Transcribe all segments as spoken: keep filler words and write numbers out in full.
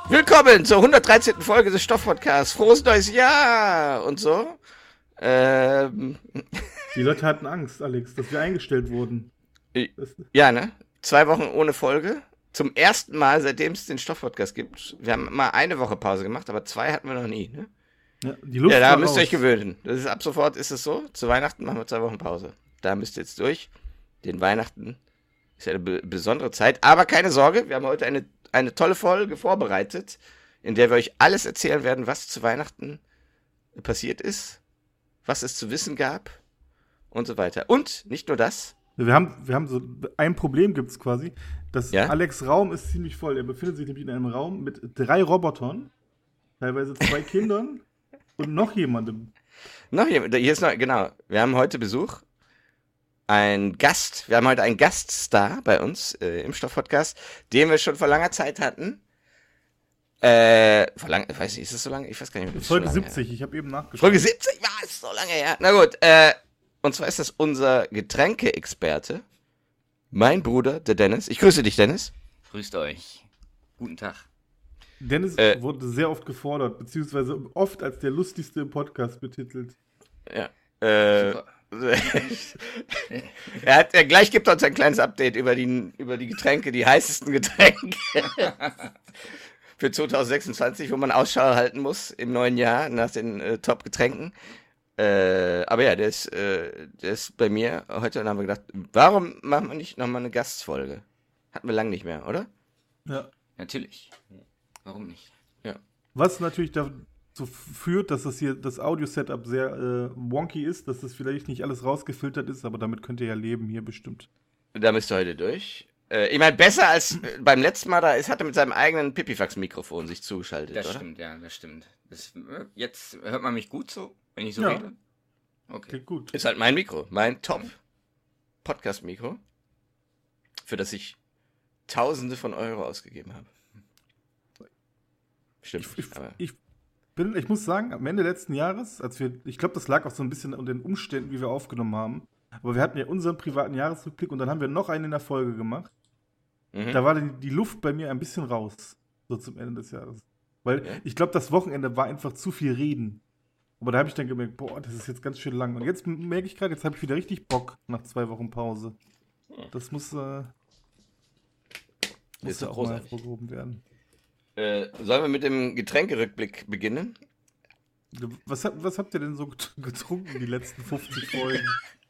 Willkommen zur hundertdreizehnten Folge des Stoff-Podcasts. Frohes neues Jahr und so. Ähm. Die Leute hatten Angst, Alex, dass wir eingestellt wurden. Ja, ne? Zwei Wochen ohne Folge. Zum ersten Mal, seitdem es den Stoff-Podcast gibt. Wir haben mal eine Woche Pause gemacht, aber zwei hatten wir noch nie, ne? Ja, die Luft ja da war müsst ihr raus. euch gewöhnen. Das ist ab sofort ist es so. Zu Weihnachten machen wir zwei Wochen Pause. Da müsst ihr jetzt durch. Den Weihnachten ist ja eine be- besondere Zeit. Aber keine Sorge, wir haben heute eine, eine tolle Folge vorbereitet, in der wir euch alles erzählen werden, was zu Weihnachten passiert ist, was es zu wissen gab und so weiter. Und nicht nur das. Wir haben, wir haben so ein Problem gibt es quasi. Das Ja? Alex' Raum ist ziemlich voll. Er befindet sich nämlich in einem Raum mit drei Robotern, teilweise zwei Kindern und noch jemandem. Noch jemand, hier ist noch, genau. Wir haben heute Besuch. Ein Gast. Wir haben heute einen Gaststar bei uns äh, im Stoff-Podcast, den wir schon vor langer Zeit hatten. Äh, vor lang, ich weiß nicht, ist es so lange? Ich weiß gar nicht mehr. Das ist Folge siebzig, ich habe eben nachgeschaut. Folge siebzig, war es so lange her. Na gut, äh, und zwar ist das unser Getränke-Experte, mein Bruder, der Dennis. Ich grüße dich, Dennis. Grüßt euch. Guten Tag. Dennis Äh, wurde sehr oft gefordert, beziehungsweise oft als der lustigste im Podcast betitelt. Ja. Äh, er hat, er gleich gibt er uns ein kleines Update über die, über die Getränke, die heißesten Getränke für zwanzig sechsundzwanzig, wo man Ausschau halten muss im neuen Jahr nach den äh, Top-Getränken. Äh, aber ja, der ist, äh, der ist bei mir heute und haben wir gedacht, warum machen wir nicht nochmal eine Gastfolge? Hatten wir lange nicht mehr, oder? Ja. Natürlich. Warum nicht? Was natürlich dazu führt, dass das hier das Audio-Setup sehr äh, wonky ist, dass das vielleicht nicht alles rausgefiltert ist, aber damit könnt ihr ja leben hier bestimmt. Da müsst ihr heute durch. Äh, ich meine, besser als äh, beim letzten Mal, da ist, hat er mit seinem eigenen Pipifax-Mikrofon sich zugeschaltet, Das oder? stimmt, ja, das stimmt. Das, äh, jetzt hört man mich gut so, wenn ich so Ja. rede? Okay. Klingt gut. Ist halt mein Mikro, mein Top-Podcast-Mikro, für das ich Tausende von Euro ausgegeben habe. Stimmt. Ich, ich, aber ich, bin, ich muss sagen, am Ende letzten Jahres, als wir, ich glaube, das lag auch so ein bisschen an den Umständen, wie wir aufgenommen haben, aber wir hatten ja unseren privaten Jahresrückblick und dann haben wir noch einen in der Folge gemacht. mhm. Da war die, die Luft bei mir ein bisschen raus, so zum Ende des Jahres. Weil Ja. ich glaube, das Wochenende war einfach zu viel Reden. Aber da habe ich dann gemerkt, boah, das ist jetzt ganz schön lang. Und jetzt merke ich gerade, jetzt habe ich wieder richtig Bock nach zwei Wochen Pause. Das muss, äh, muss Ist ja doch auch mal großartig. hervorgehoben werden. Äh, sollen wir mit dem Getränkerückblick beginnen? Was, habt- was habt ihr denn so get- getrunken die letzten fünfzig Folgen?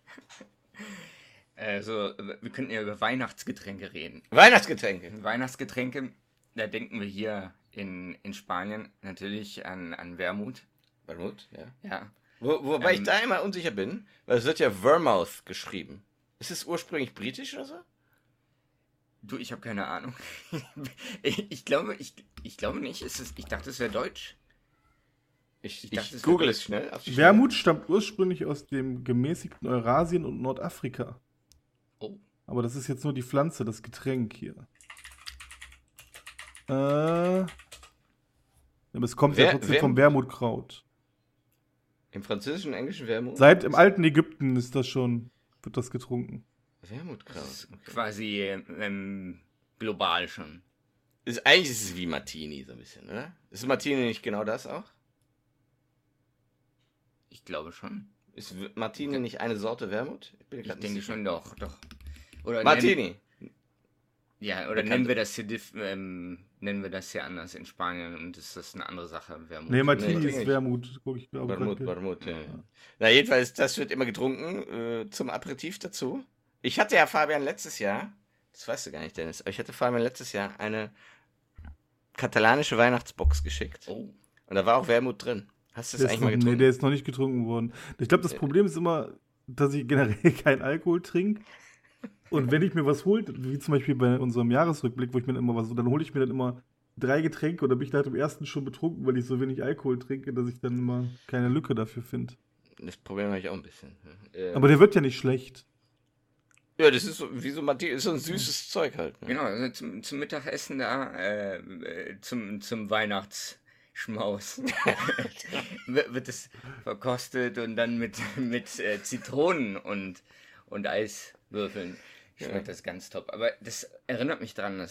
Also, wir könnten ja über Weihnachtsgetränke reden. Weihnachtsgetränke. Weihnachtsgetränke, da denken wir hier in, in Spanien natürlich an, an Wermut. Vermut, ja. Ja. Wo, wobei Ähm, ich da immer unsicher bin, weil es wird ja Vermouth geschrieben. Ist es ursprünglich britisch oder so? Du, ich habe keine Ahnung. ich, ich glaube, ich, ich glaube nicht. Es ist, ich dachte, es wäre deutsch. Ich, Ich ich, dachte, es google wäre- es schnell. Auf die Schnelle. Wermut stammt ursprünglich aus dem gemäßigten Eurasien und Nordafrika. Oh. Aber das ist jetzt nur die Pflanze, das Getränk hier. Äh, aber es kommt ja Wer- trotzdem wer- vom Wermutkraut. Im französischen und englischen Wermut? Seit im alten Ägypten ist das schon, wird das getrunken. Wermutkraut. Das ist Okay. quasi ähm, global schon. Ist, eigentlich ist es wie Martini so ein bisschen, oder? Ist Martini nicht genau das auch? Ich glaube schon. Ist W- Martini nicht eine Sorte Wermut? bin Ich grad nicht denke sicher. schon, doch, doch. Oder Nennen, Martini. ja, oder Bekannt. nennen wir das hier diff, ähm, nennen wir das hier anders in Spanien und ist das eine andere Sache, Wermut. Nee, Martini Nee, ist nicht. Wermut. Guck ich glaube Vermut, gerade. Vermut, ja. Na, jedenfalls, das wird immer getrunken äh, zum Aperitif dazu. Ich hatte ja Fabian letztes Jahr, das weißt du gar nicht, Dennis, aber ich hatte Fabian letztes Jahr eine katalanische Weihnachtsbox geschickt. Oh. Und da war auch Wermut drin. Hast du das Der ist, eigentlich noch, mal nee, getrunken? der ist noch nicht getrunken worden. Ich glaube, das Ja. Problem ist immer, dass ich generell keinen Alkohol trinke. Und wenn ich mir was hole, wie zum Beispiel bei unserem Jahresrückblick, wo ich mir immer was, dann hole ich mir dann immer drei Getränke oder bin ich halt im ersten schon betrunken, weil ich so wenig Alkohol trinke, dass ich dann immer keine Lücke dafür finde. Das Problem habe ich auch ein bisschen. Ähm, Aber der wird ja nicht schlecht. ja, das ist so, wie so Martini, ist so ein süßes Zeug halt. Ne? Genau, also zum, zum Mittagessen da, äh, äh, zum, zum Weihnachtsschmaus wird wird es verkostet und dann mit, mit äh, Zitronen und, und Eiswürfeln schmeckt Ja. das ganz top. Aber das erinnert mich daran, dass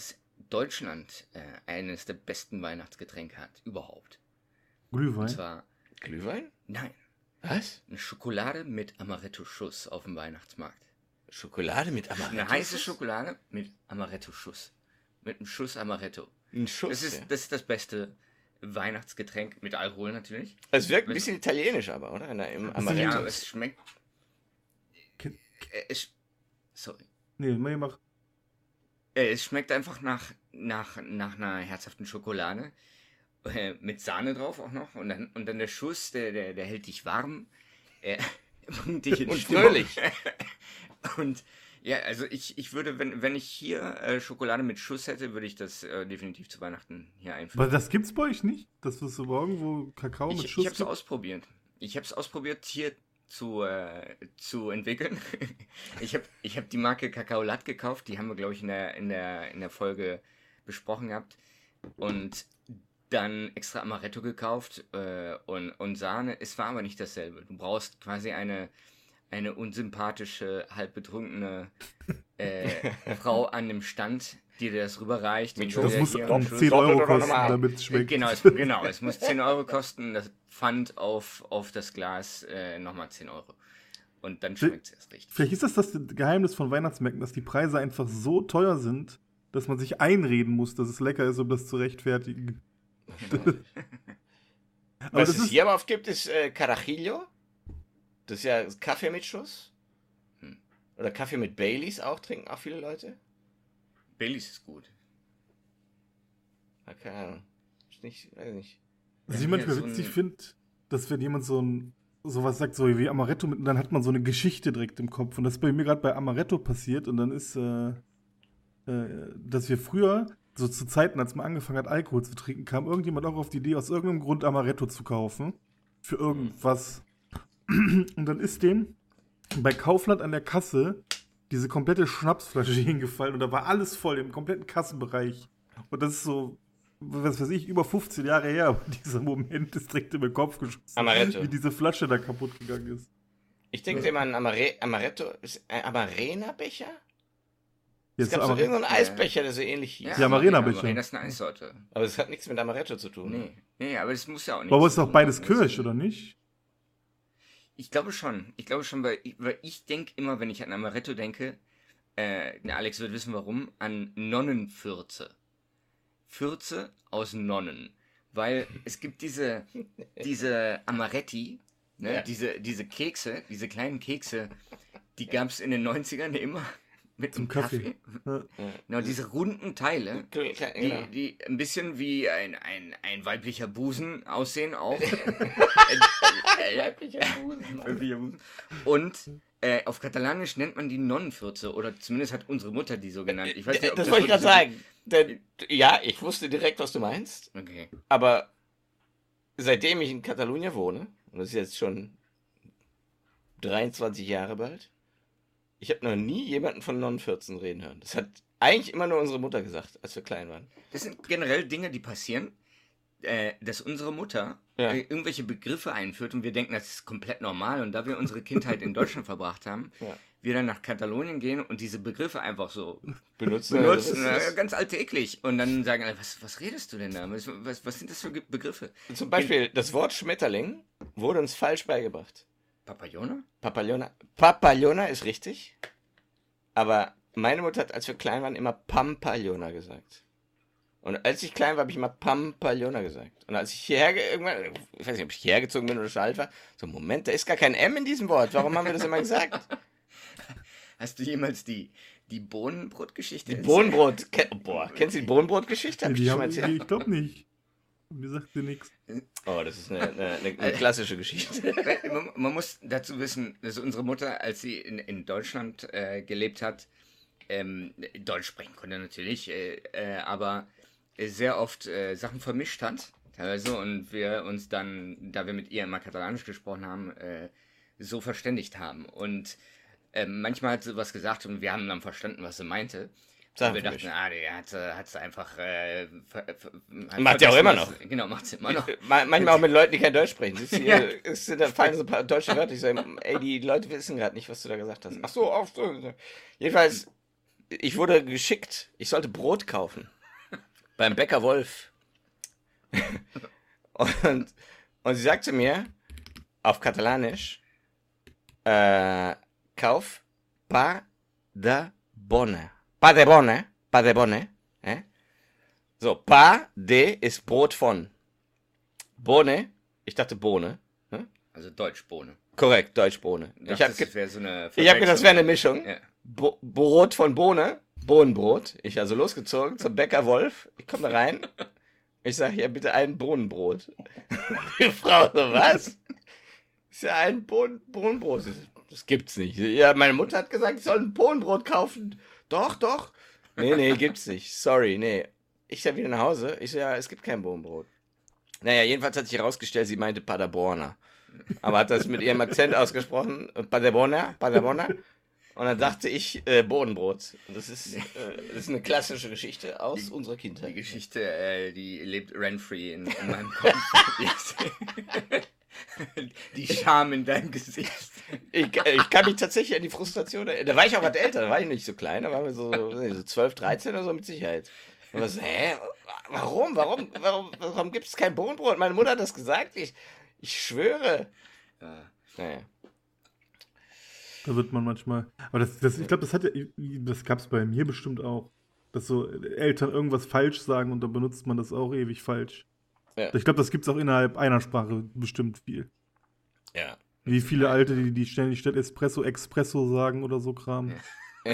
Deutschland äh, eines der besten Weihnachtsgetränke hat, überhaupt. Und Glühwein. zwar, Glühwein? nein, Was? eine Schokolade mit Amaretto-Schuss auf dem Weihnachtsmarkt. Schokolade mit Amaretto? Eine heiße Schokolade mit Amaretto-Schuss. Mit einem Schuss Amaretto. Ein Schuss. Das ist, ja. das ist das beste Weihnachtsgetränk mit Alkohol natürlich. Es wirkt ein bisschen italienisch aber, oder? Na, im Ja, Amaretto. aber es schmeckt. Ken- äh, Es, sorry. Nee, mach, mach. Äh, Es schmeckt einfach nach, nach, nach einer herzhaften Schokolade. Äh, mit Sahne drauf auch noch. Und dann, und dann der Schuss, der, der, der hält dich warm. Äh, bringt dich in Und Stimmung. fröhlich. Und ja, also ich, ich würde, wenn, wenn ich hier äh, Schokolade mit Schuss hätte, würde ich das äh, definitiv zu Weihnachten hier einführen. Aber das gibt's bei euch nicht? Das wirst du irgendwo Kakao mit Ich, Schuss ich habe es gibt? ausprobiert. Ich habe es ausprobiert, hier zu, äh, zu entwickeln. ich habe ich hab die Marke Kakao Latte gekauft. Die haben wir, glaube ich, in der, in, der, in der Folge besprochen gehabt. Und dann extra Amaretto gekauft äh, und, und Sahne. Es war aber nicht dasselbe. Du brauchst quasi eine, eine unsympathische, halb betrunkene äh, Frau an dem Stand, die dir das rüberreicht. Mit und Das dir muss hier an am Schluss- zehn Euro Doppelt oder kosten, normal? damit es schmeckt. Genau es, genau, es muss zehn Euro kosten, das Pfand auf, auf das Glas äh, nochmal zehn Euro. Und dann schmeckt es erst richtig. Vielleicht ist das das Geheimnis von Weihnachtsmärkten, dass die Preise einfach so teuer sind, dass man sich einreden muss, dass es lecker ist, um das zu rechtfertigen. Aber Was das es ist, hier aber oft gibt, ist äh, Carajillo. Das ist ja Kaffee mit Schuss. Hm. Oder Kaffee mit Baileys auch, trinken auch viele Leute. Baileys ist gut. Ja, keine Ahnung. Ist nicht, weiß nicht. was ich Ja, manchmal so ein- witzig finde, dass wenn jemand so ein sowas sagt, so wie Amaretto, mit, und dann hat man so eine Geschichte direkt im Kopf. Und das ist bei mir gerade bei Amaretto passiert. Und dann ist, äh, äh, dass wir früher, so zu Zeiten, als man angefangen hat, Alkohol zu trinken, kam irgendjemand auch auf die Idee, aus irgendeinem Grund Amaretto zu kaufen. Für irgendwas. Und dann ist dem bei Kaufland an der Kasse diese komplette Schnapsflasche hingefallen. Und da war alles voll im kompletten Kassenbereich. Und das ist so, was weiß ich, über fünfzehn Jahre her. Aber dieser Moment ist direkt in den Kopf geschossen. Amaretto. Wie diese Flasche da kaputt gegangen ist. Ich denke immer an Amare Amaretto. Ist ein Amarena-Becher? Es Jetzt gab so aber, irgendeinen Eisbecher, der so ähnlich hieß. Ja, Amarena-Becher. Amarena ist eine Eissorte. Aber es hat nichts mit Amaretto zu tun. Nee, nee, aber es muss ja auch nicht. aber es ist doch beides Kirsch, oder nicht? Ich glaube schon. Ich glaube schon, weil ich, weil ich denke immer, wenn ich an Amaretto denke, äh, der Alex wird wissen warum, an Nonnenfürze. Fürze aus Nonnen. Weil es gibt diese, diese Amaretti, ne, Ja. diese, diese Kekse, diese kleinen Kekse, die gab es in den neunzigern immer mit Zum dem Kaffee. Kaffee. Ja. Genau, diese runden Teile, die, Genau. die ein bisschen wie ein, ein, ein weiblicher Busen aussehen auch. Weiblicher Busen, Mann. Weiblicher Busen. Und äh, auf Katalanisch nennt man die Nonnenfürze, oder zumindest hat unsere Mutter die so genannt. Ich weiß nicht, ob Das wollte ich gerade wirklich sagen. Denn, ja, ich wusste direkt, was du meinst. so- Okay. Aber seitdem ich in Katalonien wohne, und das ist jetzt schon dreiundzwanzig Jahre bald, ich habe noch nie jemanden von Nonnenfürzen reden hören. Das hat eigentlich immer nur unsere Mutter gesagt, als wir klein waren. Das sind generell Dinge, die passieren, äh, dass unsere Mutter Ja. äh, irgendwelche Begriffe einführt und wir denken, das ist komplett normal. Und da wir unsere Kindheit in Deutschland verbracht haben, Ja. wir dann nach Katalonien gehen und diese Begriffe einfach so Benutzen. benutzen, das äh, ist, ganz alltäglich. Und dann sagen alle, was, was redest du denn da? Was, was, was sind das für Ge- Begriffe? zum Beispiel, das Wort Schmetterling wurde uns falsch beigebracht. Papayona? Papallona. Papallona ist richtig. Aber meine Mutter hat, als wir klein waren, immer Pampallona gesagt. Und als ich klein war, habe ich immer Pampallona gesagt. Und als ich hierher, ge- irgendwann, ich weiß nicht, ob ich hierher gezogen bin oder schon alt war, so, Moment, da ist gar kein M in diesem Wort. Warum haben wir das immer gesagt? Hast du jemals die, die Bohnenbrotgeschichte Die Bohnenbrot. Ke Boah, kennst du die Bohnenbrotgeschichte? Hab ich Die schon mal haben, die, erzählt? ich glaube nicht. Mir sagt sie nichts. Oh, das ist eine, eine, eine, eine klassische Geschichte. man, man muss dazu wissen, dass unsere Mutter, als sie in, in Deutschland äh, gelebt hat, ähm, Deutsch sprechen konnte natürlich, äh, äh, aber sehr oft äh, Sachen vermischt hat, teilweise, und wir uns dann, da wir mit ihr immer Katalanisch gesprochen haben, äh, so verständigt haben. Und äh, manchmal hat sie was gesagt und wir haben dann verstanden, was sie meinte. Sachen Und wir dachten, vermischt. ah, die hat, sie- hat sie einfach äh, ver, ver, hat Macht sie auch vergessen, immer was- noch. Genau, macht sie immer noch. Ma- Manchmal auch mit Leuten, die kein Deutsch sprechen. Siehst du, Ja. hier, ist, da fallen so ein paar deutsche Wörter. Ich sage, ey, die Leute wissen gerade nicht, was du da gesagt hast. Ach so, auf so. Jedenfalls, ich wurde geschickt, ich sollte Brot kaufen. beim Bäcker Wolf. und, und sie sagte mir auf Katalanisch, äh, kauf pa de bonne. Pa de bonne, pa de bonne. Eh? So, pa de ist Brot von. Bohne, ich dachte Bohne. Ne? Also Deutschbohne. Korrekt, Deutschbohne. Ich Ich habe das wäre so eine ich hab gedacht, das wäre eine Mischung. Ja. Bo Brot von Bohne, Bohnenbrot. Ich also losgezogen zum Bäcker Wolf. Ich komme da rein. Ich sage, ja, bitte ein Bohnenbrot. Die Frau so, was? Ist ja ein Bohnen Bohnenbrot. Das gibt's nicht. Ja, meine Mutter hat gesagt, ich soll ein Bohnenbrot kaufen. Doch, doch. Nee, nee, gibt's nicht. Sorry, nee. Ich sag wieder nach Hause. Ich so, ja, es gibt kein Bohnenbrot. Naja, jedenfalls hat sich herausgestellt, sie meinte Paderborner. Aber hat das mit ihrem Akzent ausgesprochen. Paderborner, Paderborner. Und dann dachte ich, äh, Bohnenbrot. Und das ist, äh, das ist eine klassische Geschichte aus die, unserer Kindheit. Die Geschichte, äh, die lebt rent-free in, in meinem Kopf. Die Scham in deinem Gesicht. Ich, ich kann mich tatsächlich an die Frustration erinnern. Da war ich auch was älter, da war ich nicht so klein, da waren wir so, so zwölf, dreizehn oder so mit Sicherheit. Und was, hä? Warum? Warum? Warum, warum gibt es kein Bohnenbrot? Meine Mutter hat das gesagt. Ich, ich schwöre. Ja. Naja. Da wird man manchmal. Aber das, das, ich glaube, das hat ja, das gab es bei mir bestimmt auch. Dass so Eltern irgendwas falsch sagen und dann benutzt man das auch ewig falsch. Ja. Ich glaube, das gibt es auch innerhalb einer Sprache bestimmt viel. Ja. Wie viele Alte, die, die ständig statt Espresso Expresso sagen oder so Kram. Ja.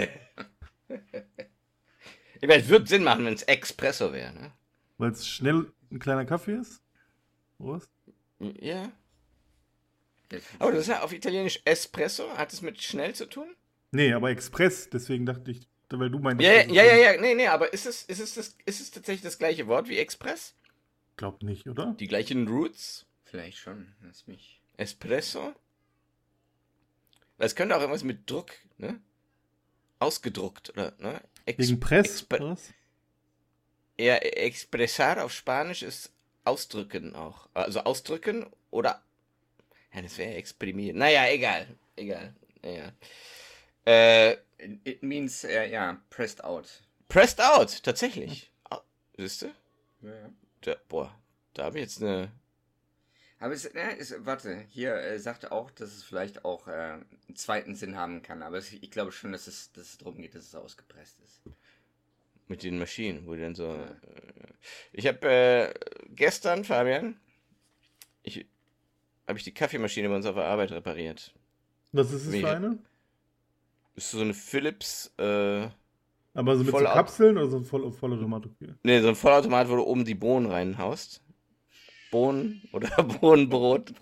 Ich meine, es würde Sinn machen, wenn es Espresso wäre, ne? Weil es schnell ein kleiner Kaffee ist? Oder was? Ja. Aber das ist ja auf Italienisch Espresso. Hat es mit schnell zu tun? Nee, aber Express, deswegen dachte ich, weil du meinst. Ja, ja, ja, ja, nee, nee, aber ist es, ist es, das, ist es tatsächlich das gleiche Wort wie Express? Glaub nicht, oder? Die gleichen Roots? Vielleicht schon, lass mich. Espresso? Weil es könnte auch irgendwas mit Druck, ne? Ausgedruckt, oder, ne? Ex Wegen Press, Expre oder was? Ja, expressar auf Spanisch ist ausdrücken auch. Also ausdrücken oder... Ja, das wäre exprimieren. Naja, egal. Egal. Egal. Äh, It means, uh, ja, pressed out. pressed out, tatsächlich. Siehst du? Ja. Da, boah, da habe ich jetzt eine... Aber es, ne, es, warte, hier äh, sagt auch, dass es vielleicht auch äh, einen zweiten Sinn haben kann. Aber es, ich glaube schon, dass es, dass es darum geht, dass es ausgepresst ist. Mit den Maschinen, wo die dann so... Ja. Äh, ich habe äh, gestern, Fabian, ich habe ich die Kaffeemaschine bei uns auf der Arbeit repariert. Was ist es Mega. für eine? Ist so eine Philips... Äh, Aber so mit so Voll- Kapseln oder so ein voll, Vollautomat? Okay. Ne, so ein Vollautomat, wo du oben die Bohnen reinhaust. Bohnen oder Bohnenbrot.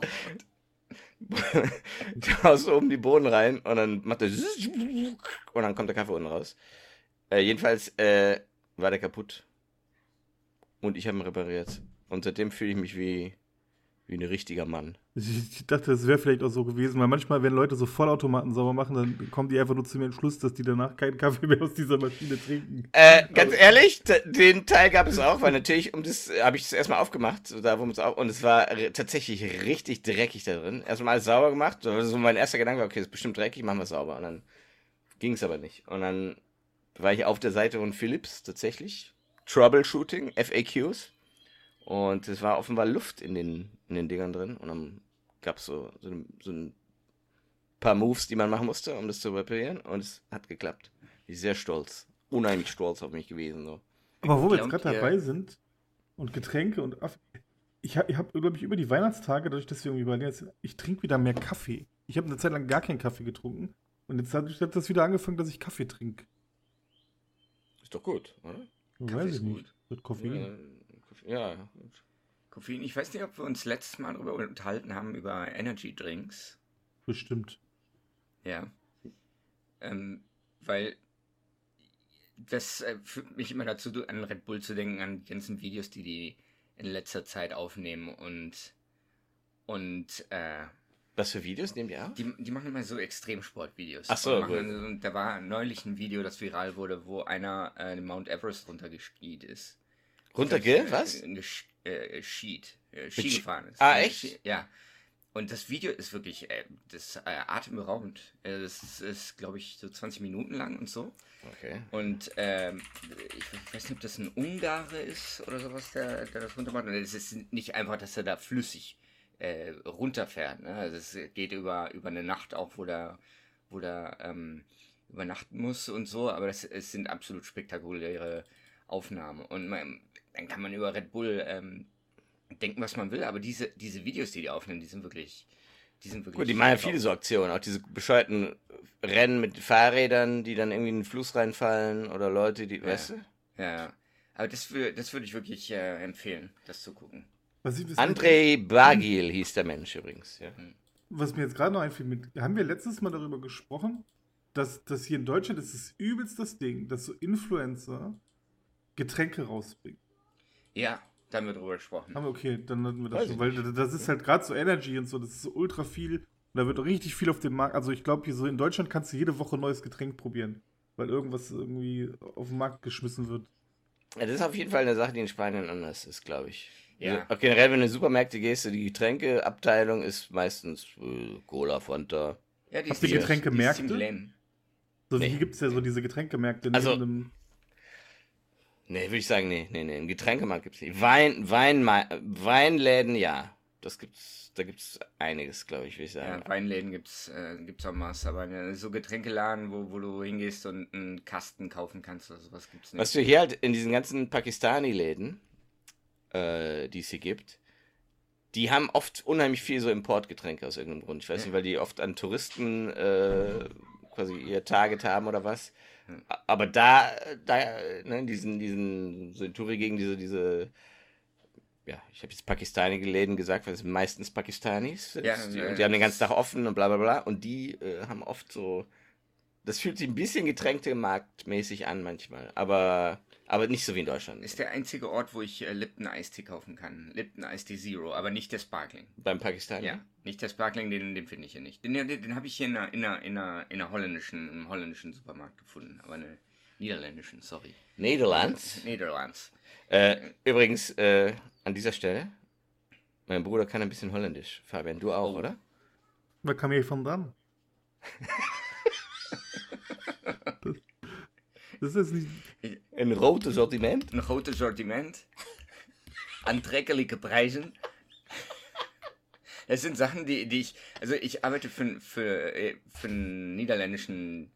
Du haust oben die Bohnen rein und dann macht er und dann kommt der Kaffee unten raus. Äh, jedenfalls äh, war der kaputt. Und ich habe ihn repariert. Und seitdem fühle ich mich wie, wie ein richtiger Mann. Ich, ich dachte, das wäre vielleicht auch so gewesen, weil manchmal, wenn Leute so Vollautomaten sauber machen, dann kommen die einfach nur zu dem Entschluss, dass die danach keinen Kaffee mehr aus dieser Maschine trinken. Äh, ganz ehrlich, t- den Teil gab es auch, weil natürlich, um das habe ich es erstmal aufgemacht, so da, wo man's auch, und es war r- tatsächlich richtig dreckig da drin. Erstmal alles sauber gemacht, so so mein erster Gedanke war, okay, das ist bestimmt dreckig, machen wir es sauber. Und dann ging es aber nicht. Und dann war ich auf der Seite von Philips tatsächlich, Troubleshooting, F A Qs, und es war offenbar Luft in den, in den Dingern drin, und dann gab so, so, ein- so ein paar Moves, die man machen musste, um das zu reparieren, und es hat geklappt. Ich bin sehr stolz. Unheimlich stolz auf mich gewesen. So. Aber wo wir jetzt Glaubt gerade ihr- dabei sind und Getränke und Aff ich habe, ich hab, glaube ich, über die Weihnachtstage, dadurch, dass wir irgendwie bei denen jetzt, ich trinke wieder mehr Kaffee. Ich habe eine Zeit lang gar keinen Kaffee getrunken und jetzt hat, hat das wieder angefangen, dass ich Kaffee trinke. Ist doch gut, oder? Kaffee Weiß ist ich nicht. gut. Mit Koffein. Ja, ja. gut. Koffein, ich weiß nicht, ob wir uns letztes Mal darüber unterhalten haben, über Energy Drinks. Bestimmt. Ja. Ähm, weil das äh, führt mich immer dazu, an Red Bull zu denken, an die ganzen Videos, die die in letzter Zeit aufnehmen und und äh, Was für Videos nehmen die auf? die, die machen immer so Extremsportvideos. Ach so, Und machen gut. dann so- und da war neulich ein Video, das viral wurde, wo einer äh, den Mount Everest runtergeskiet ist. Runterge? Was? Äh, gesch- äh, Schied. Äh, Ski- Ski gefahren ist. Ah, Äh, echt? Ski- Ja. und das Video ist wirklich, äh, das ist äh, atemberaubend. Äh, das ist, glaube ich, so zwanzig Minuten lang und so. Okay. Und ähm, ich weiß nicht, ob das ein Ungare ist oder sowas, der, der das runtermacht. Und es ist nicht einfach, dass er da flüssig äh, runterfährt. Ne? Also es geht über, über eine Nacht auch, wo der, wo der ähm, übernachten muss und so. Aber das, es sind absolut spektakuläre Aufnahmen. Und man, dann kann man über Red Bull ähm, denken, was man will. Aber diese, diese Videos, die die aufnehmen, die sind wirklich... Die sind wirklich Gut, die machen ja top. viele so Aktionen, auch diese bescheuerten Rennen mit Fahrrädern, die dann irgendwie in den Fluss reinfallen oder Leute, die, Ja. weißt du? Ja, ja. Aber das, wür- das würde ich wirklich äh, empfehlen, das zu gucken. Was, ich, was, Andrei Bagil hieß der Mensch übrigens, ja. was mir jetzt gerade noch einfiel, mit, haben wir letztes Mal darüber gesprochen, dass, dass hier in Deutschland ist es übelst das Ding, dass so Influencer Getränke rausbringen. Ja, da haben wir drüber gesprochen. Aber okay, dann hatten wir das Weiß schon, ich weil nicht. das ist halt gerade so Energy und so, das ist so ultra viel und da wird auch richtig viel auf dem Markt, also ich glaube hier so in Deutschland kannst du jede Woche ein neues Getränk probieren, weil irgendwas irgendwie auf den Markt geschmissen wird. Ja, das ist auf jeden Fall eine Sache, die in Spanien anders ist, glaube ich. Ja. Also, auch generell, wenn du in Supermärkte gehst, so die Getränkeabteilung ist meistens äh, Cola, Fanta. Ja, die Habt ihr ziemlich- Getränkemärkte? Die ist ziemlich lame. So Nee. wie gibt es ja so diese Getränkemärkte Also- neben einem, Nee, würde ich sagen, nee, nee, nee. Im Getränkemarkt gibt's nicht. Wein, Wein, Weinläden, ja. Das gibt's, da gibt's einiges, glaube ich, würde ich sagen. Ja, Weinläden gibt's, äh, gibt's auch Maß, aber ne, so Getränkeladen, wo, wo du hingehst und einen Kasten kaufen kannst oder sowas gibt's nicht. Was du hier halt in diesen ganzen Pakistani-Läden, äh, die es hier gibt, die haben oft unheimlich viel so Importgetränke aus irgendeinem Grund. Ich weiß Ja. nicht, weil die oft an Touristen äh, quasi ihr Target haben oder was. Hm. A- Aber da, da, ne, in diesen, diesen, so in Touri-Gegend, diese, diese, ja, ich habe jetzt Pakistani-Läden gesagt, weil es sind meistens Pakistanis sind. Ja, die, äh, und die haben den ganzen Tag offen und bla bla bla. Und die äh, haben oft so, das fühlt sich ein bisschen getränkemarktmäßig an manchmal. Aber, aber nicht so wie in Deutschland. Ist der einzige Ort, wo ich äh, Lipton Eistee kaufen kann. Lipton Eistee Zero, aber nicht der Sparkling. Beim Pakistani. Ja, nicht der Sparkling, den, den finde ich hier nicht. Den, den, den habe ich hier in einer, in einer, in einer, in einer holländischen, im holländischen Supermarkt gefunden, aber einen niederländischen, sorry. Nederlands. Niederlands. Äh, übrigens, äh, an dieser Stelle, mein Bruder kann ein bisschen Holländisch. Fabian, du auch, Oh. oder? was kam hier von dran? das, das ist nicht, Ein rotes Sortiment. Een groot Sortiment. Aantrekkelijke Preisen. Das sind Sachen, die, die ich, also ich arbeite für, für, äh, für einen niederländischen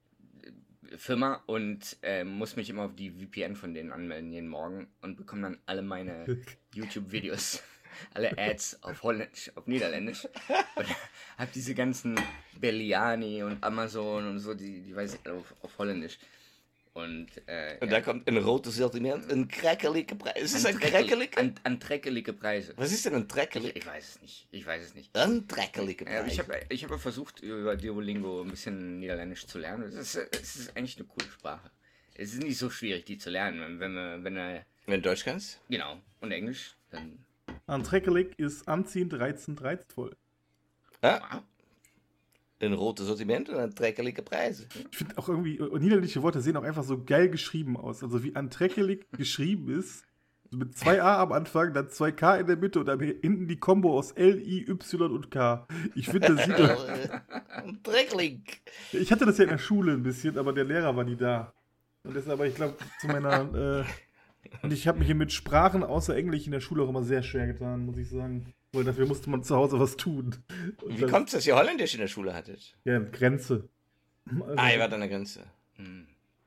Firma und äh, muss mich immer auf die V P N von denen anmelden jeden Morgen und bekomme dann alle meine YouTube-Videos, alle Ads auf Holländisch, auf Niederländisch und habe diese ganzen Belliani und Amazon und so, die, die weiß ich auf, auf Holländisch. Und, äh, Und ja. da kommt ein rotes Sortiment, ein krakkelige Preis. Ist es ein Antrekkel- krakkelig? an- Antrekkelige Preise. Was ist denn ein Ich, krakkelig? ich weiß es nicht. Ich weiß es nicht. Ein krakkelig Ja, aber Preis. ich habe ich hab versucht, über Duolingo ein bisschen Niederländisch zu lernen. Es ist, es ist eigentlich eine coole Sprache. Es ist nicht so schwierig, die zu lernen. Wenn, wenn man, wenn er, Wenn du Deutsch kannst? genau, und Englisch, dann, antrekkelig ist anziehend, reizend, reizvoll. Ah, wow. ein rotes Sortiment und ein krakkelig Preis. Ich finde auch irgendwie, äh, niederländische Worte sehen auch einfach so geil geschrieben aus. Also wie antrekkelig geschrieben ist, so mit zwei A am Anfang, dann zwei K in der Mitte und dann hinten die Kombo aus L, I, Y und K. Ich finde, das sieht doch, Ein krakkelig. ich hatte das ja in der Schule ein bisschen, aber der Lehrer war nie da. Und deshalb, aber ich glaube, zu meiner, äh, und ich habe mich hier mit Sprachen außer Englisch in der Schule auch immer sehr schwer getan, muss ich sagen. Weil dafür musste man zu Hause was tun. Und Wie das- kommt es, dass ihr Holländisch in der Schule hattet? Ja, Grenze. Also, Ah, ihr wart an der Grenze. Hm.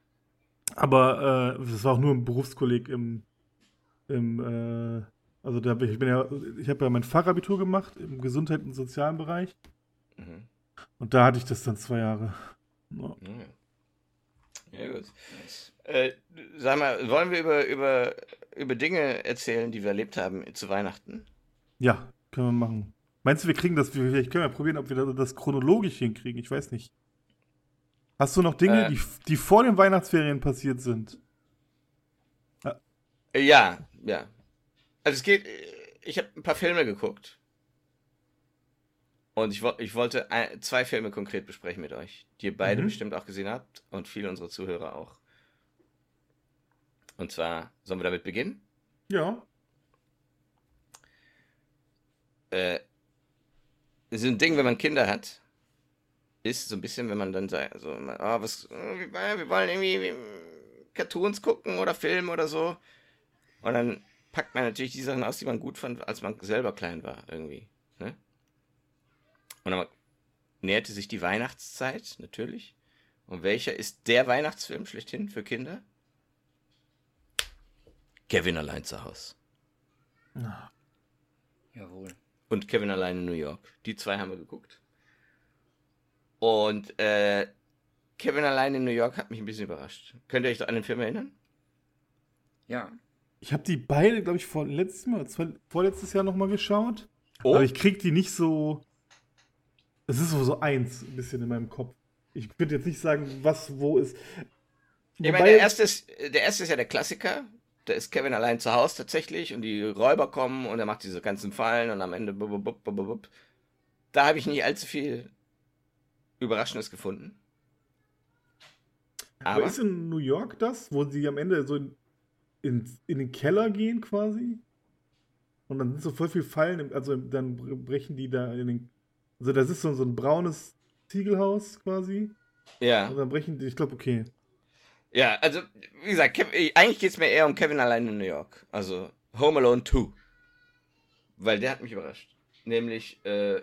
aber äh, das war auch nur ein Berufskolleg im, im äh, also da hab ich, ich bin ja, ich habe ja mein Fachabitur gemacht im Gesundheit- und sozialen Bereich. Mhm. Und da hatte ich das dann zwei Jahre. Ja. Ja, ja gut. Nice. Äh, sag mal, wollen wir über, über, über Dinge erzählen, die wir erlebt haben zu Weihnachten? Ja, können wir machen. Meinst du, wir kriegen das, vielleicht können wir probieren, ob wir das chronologisch hinkriegen? Ich weiß nicht. Hast du noch Dinge, Äh. die, die vor den Weihnachtsferien passiert sind? Äh, ja, ja. Also es geht, äh, ich habe ein paar Filme geguckt. Und ich, wo- ich wollte ein, zwei Filme konkret besprechen mit euch, die ihr beide Mhm. bestimmt auch gesehen habt und viele unserer Zuhörer auch. Und zwar, sollen wir damit beginnen? Ja. Äh, so ein Ding, wenn man Kinder hat, ist so ein bisschen, wenn man dann sagt, so, ah, was, wir wir wollen irgendwie Cartoons gucken oder Filme oder so. Und dann packt man natürlich die Sachen aus, die man gut fand, als man selber klein war, irgendwie. Ne? Und dann näherte sich die Weihnachtszeit, natürlich. Und welcher ist der Weihnachtsfilm schlechthin für Kinder? Kevin allein zu Hause. Ja. Jawohl. Und Kevin allein in New York. Die zwei haben wir geguckt. Und äh, Kevin allein in New York hat mich ein bisschen überrascht. Könnt ihr euch an den Film erinnern? Ja. Ich habe die beide, glaube ich, vor letztes Mal, zwei, vorletztes Jahr nochmal geschaut. Oh. Aber ich krieg die nicht so. Es ist so, so eins, ein bisschen in meinem Kopf. Ich könnte jetzt nicht sagen, was wo ist. Ich meine, der erste, ist, der erste ist ja der Klassiker. Da ist Kevin allein zu Hause tatsächlich und die Räuber kommen und er macht diese ganzen Fallen und am Ende bub, bub, bub, bub. Da habe ich nicht allzu viel Überraschendes gefunden. Aber, Aber ist in New York das, wo sie am Ende so in, in, in den Keller gehen quasi? Und dann sind so voll viel Fallen, im- also dann brechen die da in den. Also das ist so, so ein braunes Ziegelhaus quasi. ja, Und dann brechen die, ich glaube, okay. ja, also wie gesagt, Kev, eigentlich geht es mir eher um Kevin allein in New York. Also Home Alone zwei. Weil der hat mich überrascht. Nämlich äh,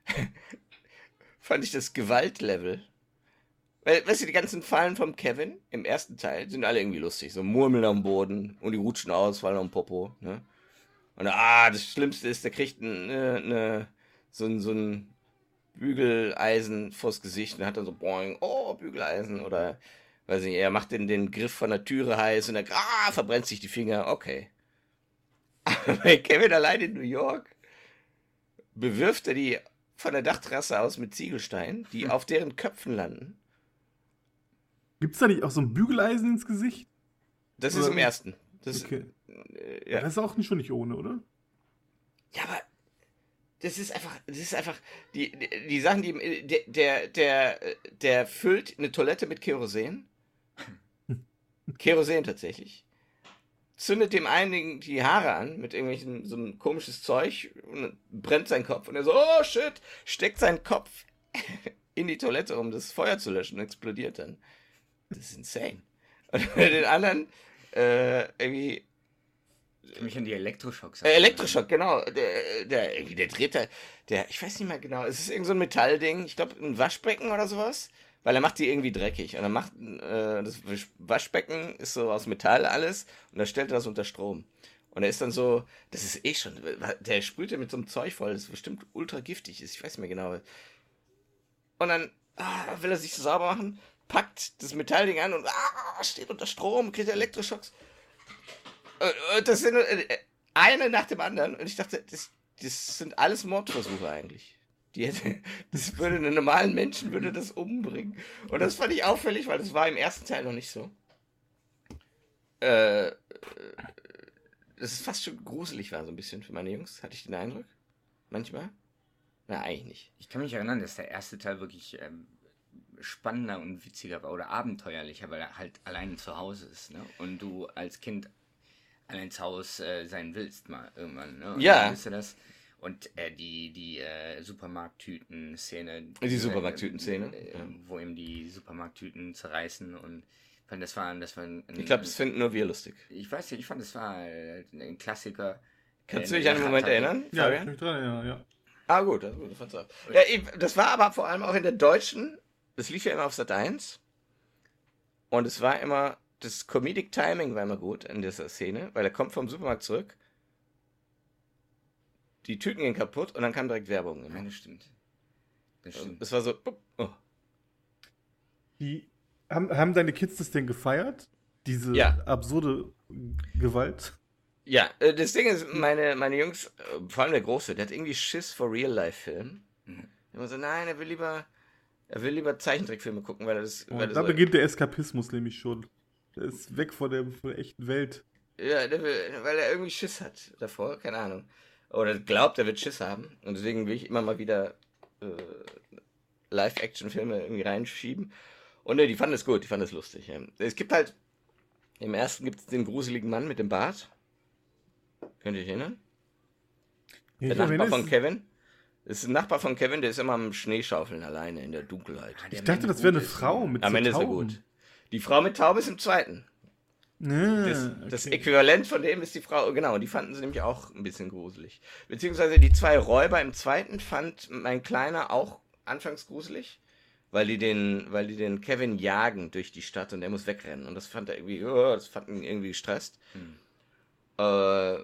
fand ich das Gewaltlevel. Weil, weißt du, die ganzen Fallen vom Kevin im ersten Teil sind alle irgendwie lustig. So Murmeln am Boden und die rutschen aus, fallen am Popo. Ne? Und ah, das Schlimmste ist, der kriegt ein, ne, ne, so, ein, so ein Bügeleisen vors Gesicht und hat dann so boing, oh, Bügeleisen. Oder, weiß nicht, er macht den, den Griff von der Türe heiß und dann ah, verbrennt sich die Finger. Okay. Aber bei Kevin allein in New York bewirft er die von der Dachterrasse aus mit Ziegelsteinen, die auf deren Köpfen landen. Gibt's da nicht auch so ein Bügeleisen ins Gesicht? Das ist Oder- im ersten. Das, Okay. äh, ja. Das ist auch nicht, schon nicht ohne, oder? ja, aber das ist einfach, das ist einfach, die, die, die Sachen, die, der, der, der, der füllt eine Toilette mit Kerosin. Kerosin tatsächlich. Zündet dem einen die Haare an mit irgendwelchen, so ein komisches Zeug und brennt sein Kopf. Und er so, oh shit, steckt seinen Kopf in die Toilette, um das Feuer zu löschen und explodiert dann. Das ist insane. Und den anderen, äh, irgendwie, Ich kann mich an die Elektroschocks Äh, Elektroschock, genau. Der, der, irgendwie der dreht da, der, ich weiß nicht mehr genau, es ist irgend so ein Metallding, ich glaube ein Waschbecken oder sowas, weil er macht die irgendwie dreckig. Und er macht, äh, das Waschbecken ist so aus Metall alles und dann stellt er das unter Strom. Und er ist dann so, das ist eh schon, der sprüht ja mit so einem Zeug voll, das bestimmt ultra giftig ist, ich weiß nicht mehr genau. Und dann ah, will er sich so sauber machen, packt das Metallding an und ah, steht unter Strom, kriegt Elektroschocks. Und das sind äh, eine nach dem anderen. Und ich dachte, das, das sind alles Mordversuche eigentlich. Die hätte, das würde einen normalen Menschen würde das umbringen. Und das fand ich auffällig, weil das war im ersten Teil noch nicht so. Äh, dass es fast schon gruselig war, so ein bisschen für meine Jungs. Hatte ich den Eindruck? Manchmal? Na, eigentlich nicht. Ich kann mich erinnern, dass der erste Teil wirklich ähm, spannender und witziger war oder abenteuerlicher, weil er halt allein zu Hause ist, ne? Und du als Kind allein zu Hause äh, sein willst mal irgendwann, ne? Und Ja. dann willst du das. Und äh, die, die äh, Supermarkttüten-Szene. Die diese, Supermarkttüten-Szene, Äh, ja. Wo ihm die Supermarkttüten zerreißen und ich fand, das war, das war ein, Ich glaube, das finden nur wir lustig. ich weiß nicht, ich fand, das war äh, ein Klassiker. Kannst Äh, du dich an den Moment Lacherei. erinnern? Ja, ich Fabian? kann mich dran, ja, ja. Ah, gut, das, gut, das fand's auch. Ja, ich, das war aber vor allem auch in der deutschen, das lief ja immer auf Sat eins. Und es war immer, das Comedic Timing war immer gut in dieser Szene, weil er kommt vom Supermarkt zurück, die Tüten gehen kaputt und dann kam direkt Werbung. Ja, Immer. das stimmt. Das stimmt. Das war so, oh. Die, haben, haben deine Kids das denn gefeiert? Diese Ja. absurde Gewalt? Ja, äh, das Ding ist, meine, meine Jungs, äh, vor allem der Große, der hat irgendwie Schiss vor Real-Life-Filmen. Mhm. Immer so, nein, er will lieber, er will lieber Zeichentrickfilme gucken, weil er das, weil Und er da so, beginnt der Eskapismus nämlich schon. Der ist weg von der, von der echten Welt. ja, der will, weil er irgendwie Schiss hat davor, keine Ahnung. Oder glaubt, er wird Schiss haben. Und deswegen will ich immer mal wieder äh, Live-Action-Filme irgendwie reinschieben. Und ne, die fanden es gut, die fanden es lustig. Ja. Es gibt halt, im ersten gibt es den gruseligen Mann mit dem Bart. Könnt ihr euch erinnern? Ja, Der ich meine, Nachbar das von ist- Kevin. Das ist ein Nachbar von Kevin, der ist immer am Schneeschaufeln alleine in der Dunkelheit. Ah, der Ich dachte, Mann das wäre eine gut ist, Frau ja. mit Am so Ende ist er Tauben. gut. Die Frau mit Taube ist im zweiten. Ah, Das, das okay. Äquivalent von dem ist die Frau, genau, die fanden sie nämlich auch ein bisschen gruselig. Beziehungsweise die zwei Räuber im zweiten fand mein Kleiner auch anfangs gruselig, weil die den, weil die den Kevin jagen durch die Stadt und der muss wegrennen. Und das fand er irgendwie, oh, das fand ihn irgendwie gestresst. Hm. Äh,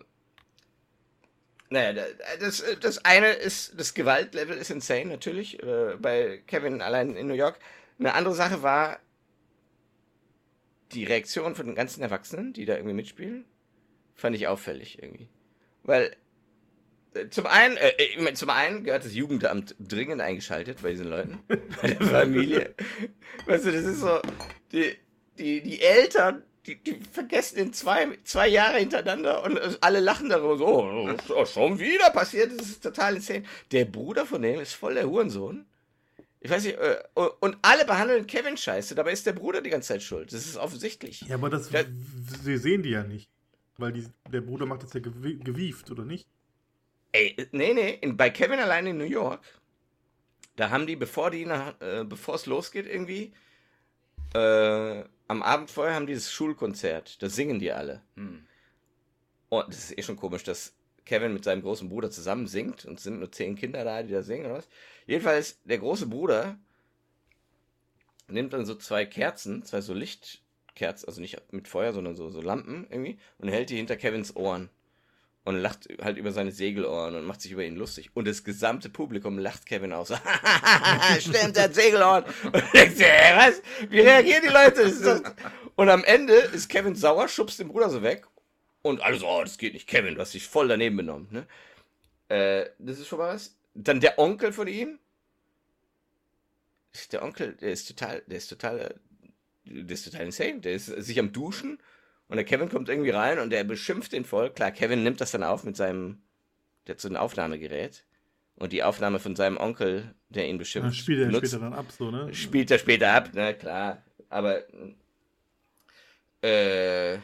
naja, das, das eine ist, das Gewaltlevel ist insane natürlich, äh, bei Kevin allein in New York. Eine andere Sache war die Reaktion von den ganzen Erwachsenen, die da irgendwie mitspielen, fand ich auffällig irgendwie. Weil äh, zum einen, äh, ich mein, zum einen gehört das Jugendamt dringend eingeschaltet bei diesen Leuten, bei der Familie. Weißt du, das ist so, die, die, die Eltern, die, die vergessen in zwei, zwei Jahre hintereinander und äh, alle lachen darüber so, oh, oh, schon wieder passiert, das ist total insane. Der Bruder von dem ist voll der Hurensohn. Ich weiß nicht, äh, und alle behandeln Kevin scheiße, dabei ist der Bruder die ganze Zeit schuld. Das ist offensichtlich. Ja, aber das, Ja. wir sehen die ja nicht. Weil die, der Bruder macht das ja gewie- gewieft, oder nicht? Ey, nee, nee, in, bei Kevin allein in New York, da haben die, bevor die nach, äh, bevor es losgeht irgendwie, äh, am Abend vorher haben die das Schulkonzert, da singen die alle. Hm. Und das ist eh schon komisch, dass Kevin mit seinem großen Bruder zusammen singt und es sind nur zehn Kinder da, die da singen oder was. Jedenfalls, der große Bruder nimmt dann so zwei Kerzen, zwei so Lichtkerzen, also nicht mit Feuer, sondern so, so Lampen irgendwie, und hält die hinter Kevins Ohren. Und lacht halt über seine Segelohren und macht sich über ihn lustig. Und das gesamte Publikum lacht Kevin aus. So, stimmt, der hat Segelohren. Und du denkst dir, ey, was? Wie reagieren die Leute? Das ist das... Und am Ende ist Kevin sauer, schubst den Bruder so weg. Und alle so, oh, das geht nicht. Kevin, du hast dich voll daneben benommen. Ne? Äh, das ist schon mal was. Dann der Onkel von ihm. Der Onkel, der ist total, der ist total, der ist total insane. Der ist sich am Duschen. Und der Kevin kommt irgendwie rein und der beschimpft den voll. Klar, Kevin nimmt das dann auf mit seinem, der hat so ein Aufnahmegerät. Und die Aufnahme von seinem Onkel, der ihn beschimpft, Dann spielt er benutzt, später dann ab, so, ne? spielt er später ab, ne, klar. Aber, äh,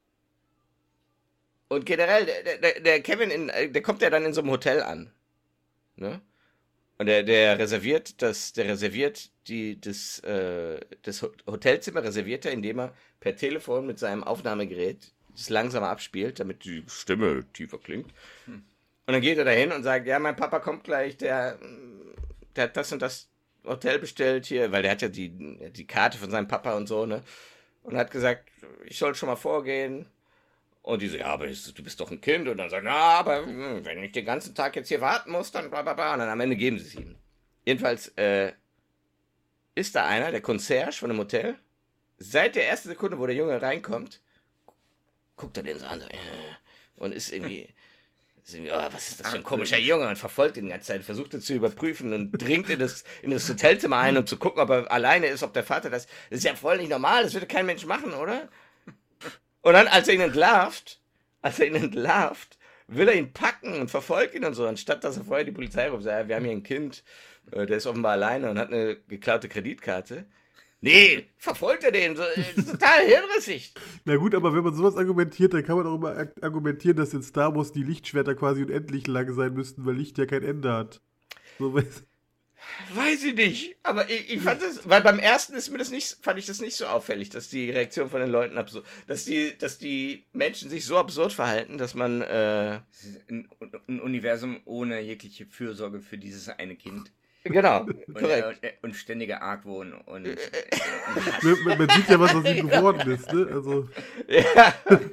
und generell, der, der, der Kevin, in, der kommt ja dann in so einem Hotel an, ne? Und der, der reserviert das, der reserviert die, das, äh, das Hotelzimmer reserviert er, indem er per Telefon mit seinem Aufnahmegerät das langsamer abspielt, damit die Stimme tiefer klingt. Hm. Und dann geht er dahin und sagt, ja, mein Papa kommt gleich, der, der hat das und das Hotel bestellt hier, weil der hat ja die, die Karte von seinem Papa und so, ne? Und hat gesagt, ich soll schon mal vorgehen. Und die so, ja, aber du bist doch ein Kind. Und dann sagt, na, aber wenn ich den ganzen Tag jetzt hier warten muss, dann bla bla bla. Und dann am Ende geben sie es ihm. Jedenfalls äh, ist da einer, der Concierge von dem Hotel, seit der ersten Sekunde, wo der Junge reinkommt, guckt er den so an so, äh, und ist irgendwie, ist irgendwie oh, was ist das für ein komischer Junge? Und verfolgt ihn die ganze Zeit, versucht ihn zu überprüfen und dringt in das, in das Hotelzimmer ein, um zu gucken, ob er alleine ist, ob der Vater das. Das ist ja voll nicht normal, das würde kein Mensch machen, oder? Und dann, als er ihn entlarvt, als er ihn entlarvt, will er ihn packen und verfolgt ihn und so, anstatt dass er vorher die Polizei ruft, sagt, ja, wir haben hier ein Kind, äh, der ist offenbar alleine und hat eine geklaute Kreditkarte. Nee, verfolgt er den, so, ist total hirnrissig. Na gut, aber wenn man sowas argumentiert, dann kann man auch immer ag- argumentieren, dass in Star Wars die Lichtschwerter quasi unendlich lang sein müssten, weil Licht ja kein Ende hat. So, weißt- Weiß ich nicht, aber ich, ich fand das, weil beim ersten ist mir das nicht, fand ich das nicht so auffällig, dass die Reaktion von den Leuten absurd, dass die, dass die Menschen sich so absurd verhalten, dass man, äh, Es ist ein, ein Universum ohne jegliche Fürsorge für dieses eine Kind. genau, Und, korrekt. äh, und ständiger Argwohn und, Äh, und Hass. man, man- man sieht ja, was aus ihm geworden ist, ne? Also, Ja.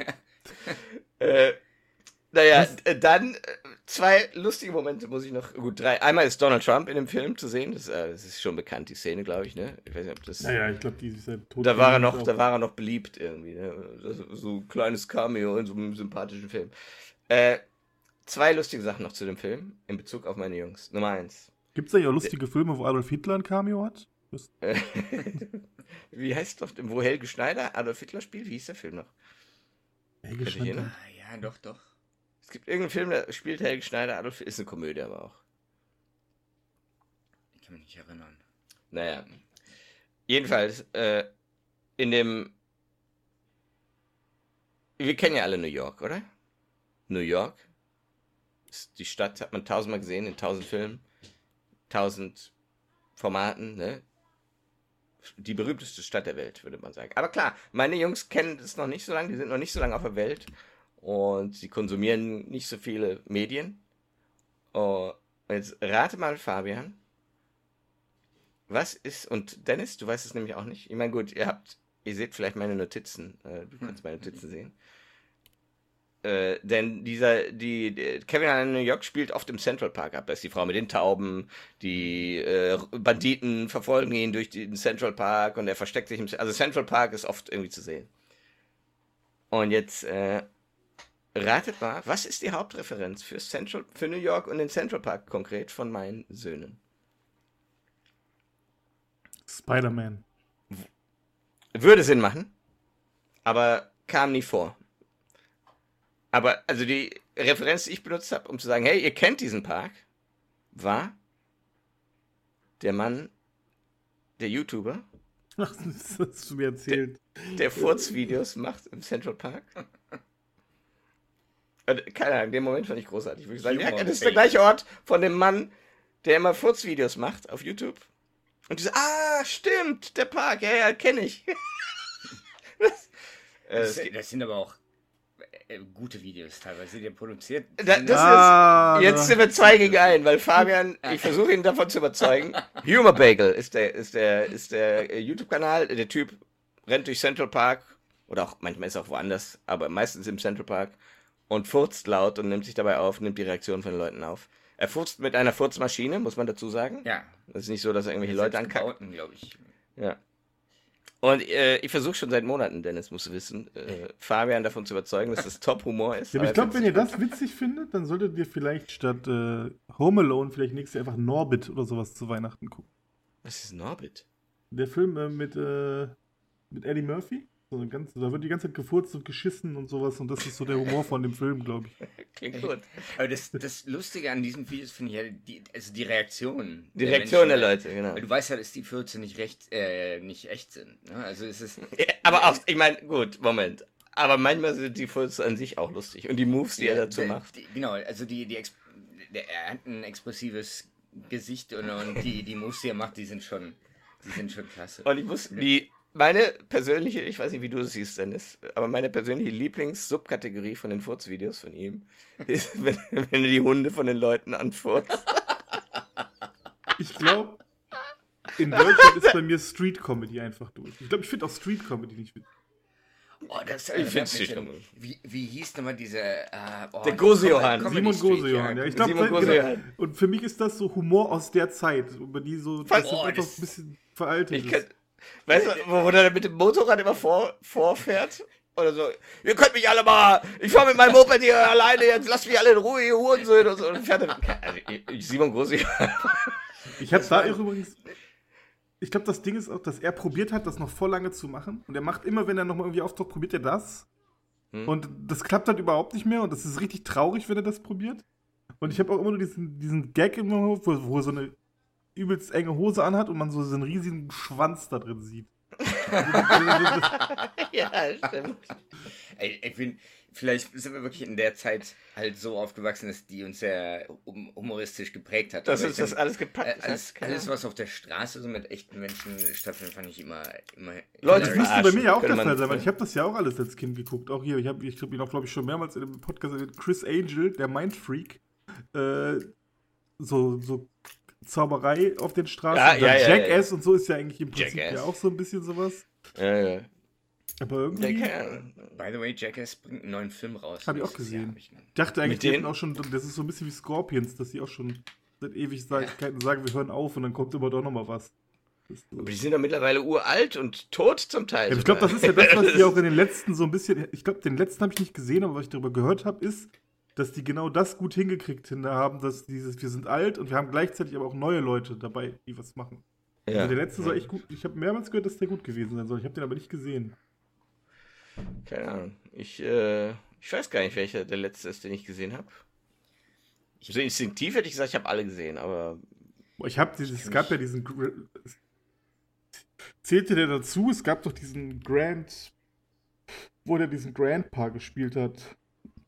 äh, naja, äh, dann äh, zwei lustige Momente muss ich noch, gut, drei. Einmal ist Donald Trump in dem Film zu sehen, das, äh, das ist schon bekannt, die Szene, glaube ich, ne? Ich weiß nicht, ob das... naja, ich glaube, die ist ja tot. Da war er noch, da war er noch beliebt irgendwie, ne? Das, so ein kleines Cameo in so einem sympathischen Film. Äh, zwei lustige Sachen noch zu dem Film, in Bezug auf meine Jungs. Nummer eins. Gibt es eigentlich auch lustige Filme, wo Adolf Hitler ein Cameo hat? Das, Äh, Wie heißt doch, wo Helge Schneider Adolf Hitler spielt? Wie hieß der Film noch? Helge Kennt ihr Schneider. den? Ah, ja, doch, doch. Es gibt irgendeinen Film, da spielt Helge Schneider Adolf, ist eine Komödie aber auch. Ich kann mich nicht erinnern. Naja. Jedenfalls, äh, in dem. Wir kennen ja alle New York, oder? New York. Ist die Stadt hat man tausendmal gesehen, in tausend Filmen. tausend Formaten, ne? Die berühmteste Stadt der Welt, würde man sagen. Aber klar, meine Jungs kennen es noch nicht so lange, die sind noch nicht so lange auf der Welt und sie konsumieren nicht so viele Medien. Oh, jetzt rate mal, Fabian, was ist, und Dennis, du weißt es nämlich auch nicht. Ich meine, gut, ihr habt, ihr seht vielleicht meine Notizen, äh, du kannst meine Notizen sehen. Äh, denn dieser, die, die Kevin allein in New York spielt oft im Central Park ab. Da ist die Frau mit den Tauben, die äh, Banditen verfolgen ihn durch den Central Park und er versteckt sich im, also Central Park ist oft irgendwie zu sehen. Und jetzt äh, ratet mal, was ist die Hauptreferenz für Central, für New York und den Central Park konkret von meinen Söhnen? Spider-Man. Würde Sinn machen, aber kam nie vor. Aber also die Referenz, die ich benutzt habe, um zu sagen, hey, ihr kennt diesen Park, war der Mann, der YouTuber, Ach, das hast du mir erzählt. der Furzvideos macht im Central Park. Und, keine Ahnung, den Moment fand ich großartig. Würde ich sagen, ja, das ist der gleiche Ort von dem Mann, der immer Furzvideos macht auf YouTube. Und die so, ah, stimmt, der Park, ja, ja, kenne ich. das, äh, Das, das sind aber auch äh, gute Videos teilweise, die er produziert. Da, das Ah, ist, jetzt da- sind wir zwei gegen einen, weil Fabian, ich versuche ihn davon zu überzeugen. Humor Bagel ist der, ist der, ist der äh, YouTube-Kanal. Der Typ rennt durch Central Park oder auch manchmal ist er auch woanders, aber meistens im Central Park und furzt laut und nimmt sich dabei auf, nimmt die Reaktion von den Leuten auf. Er furzt mit einer Furzmaschine, muss man dazu sagen. Ja. Das ist nicht so, dass er irgendwelche Leute ankackt. glaube ich. Ja. Und äh, ich versuche schon seit Monaten, Dennis, musst du wissen, äh, Fabian davon zu überzeugen, dass das Top-Humor ist. Ja, aber ich aber glaube, wenn ihr das witzig findet, dann solltet ihr vielleicht statt äh, Home Alone vielleicht nächstes Jahr einfach Norbit oder sowas zu Weihnachten gucken. Was ist Norbit? Der Film äh, mit, äh, mit Eddie Murphy. So eine ganze, da wird die ganze Zeit gefurzt und geschissen und sowas und das ist so der Humor von dem Film, glaube ich. Klingt gut. Aber das, das Lustige an diesen Videos finde ich ja, die, also die Reaktionen. Die Reaktion der Menschen, Leute, genau. Weil du weißt ja, dass die Fürze nicht, recht, äh, nicht echt sind. Ne? Also es ist. Ja, aber auch, ich meine, gut, Moment. Aber manchmal sind die Furze an sich auch lustig. Und die Moves, die er dazu der- macht. Die, genau, also die, die Ex- der, er hat ein expressives Gesicht und, und die, die Moves, die er macht, die sind schon, die sind schon klasse. Und ich muss, die, meine persönliche, ich weiß nicht, wie du es siehst, Dennis, aber meine persönliche Lieblings-Subkategorie von den Furzvideos von ihm ist, wenn, wenn er die Hunde von den Leuten anfurzt. Ich glaube, in Deutschland ist bei mir Street Comedy einfach durch. Ich glaube, ich finde auch Street Comedy nicht witzig. Oh, das, Ich find's das- nicht schlimm. wie, wie hieß nochmal diese. Äh, oh, Der Gose-Johann. Comedy Simon Street, Gose-Johann, ja. Ich glaub, Simon genau, Gose-Johann. und für mich ist das so Humor aus der Zeit, über die so das Fast- ist Oh, einfach das- ein bisschen veraltet Ich ist. kann, weißt du, wo, wo der mit dem Motorrad immer vor, vorfährt? Oder so, ihr könnt mich alle mal, ich fahre mit meinem Moped hier alleine, jetzt lasst mich alle in Ruhe, ihr Hurensöhne und so. Und fährt er, also, ich- Simon Grosi. Ich habe da übrigens. Ich glaube, das Ding ist auch, dass er probiert hat, das noch voll lange zu machen. Und er macht immer, wenn er nochmal irgendwie auftaucht, probiert er das. Hm. Und das klappt halt überhaupt nicht mehr. Und das ist richtig traurig, wenn er das probiert. Und ich habe auch immer nur diesen, diesen Gag im Kopf, wo, wo er so eine übelst enge Hose anhat und man so, so einen riesigen Schwanz da drin sieht. Ja, stimmt. Ey, ich bin, vielleicht sind wir wirklich in der Zeit halt so aufgewachsen, dass die uns sehr hum- humoristisch geprägt hat. Dass Aber uns ich das find, alles gepackt äh, hat. alles, keine alles, Ahnung. was auf der Straße so mit echten Menschen stattfindet, fand ich immer. immer Leute, Das hilarious. müsste bei mir ja auch Könnte der man- Fall sein, weil ich habe das ja auch alles als Kind geguckt. Auch hier, ich habe ich hab ihn auch, glaube ich, schon mehrmals in dem Podcast erwähnt. Chris Angel, der Mindfreak, äh, so, so Zauberei auf den Straßen. Ja, Dann ja, ja, Jackass und so ist ja eigentlich im Prinzip Jackass. ja auch so ein bisschen sowas. Ja, ja. Aber Ja, irgendwie, keine Ahnung. By the way, Jackass bringt einen neuen Film raus. Hab ich auch Nächstes Jahr, gesehen. hab ich noch. ich dachte eigentlich, Mit die hätten denen? auch schon, das ist so ein bisschen wie Scorpions, dass die auch schon seit Ewigkeiten sagen, wir hören auf und dann kommt immer doch nochmal was. Das ist so. Aber die sind doch mittlerweile uralt und tot zum Teil. Ja, ich glaube, das ist ja das, was die auch in den letzten so ein bisschen. Ich glaube, den letzten habe ich nicht gesehen, aber was ich darüber gehört habe, ist, dass die genau das gut hingekriegt haben, dass dieses, wir sind alt und wir haben gleichzeitig aber auch neue Leute dabei, die was machen. Ja. Also der letzte soll echt gut. Ich habe mehrmals gehört, dass der gut gewesen sein soll. Ich habe den aber nicht gesehen. Keine Ahnung. Ich, äh, ich weiß gar nicht, welcher der letzte ist, den ich gesehen habe. So instinktiv hätte ich gesagt, ich habe alle gesehen, aber Boah, ich habe dieses, es gab ja diesen. Gr- Zählte der dazu? Es gab doch diesen Grand, wo der diesen Grandpa gespielt hat.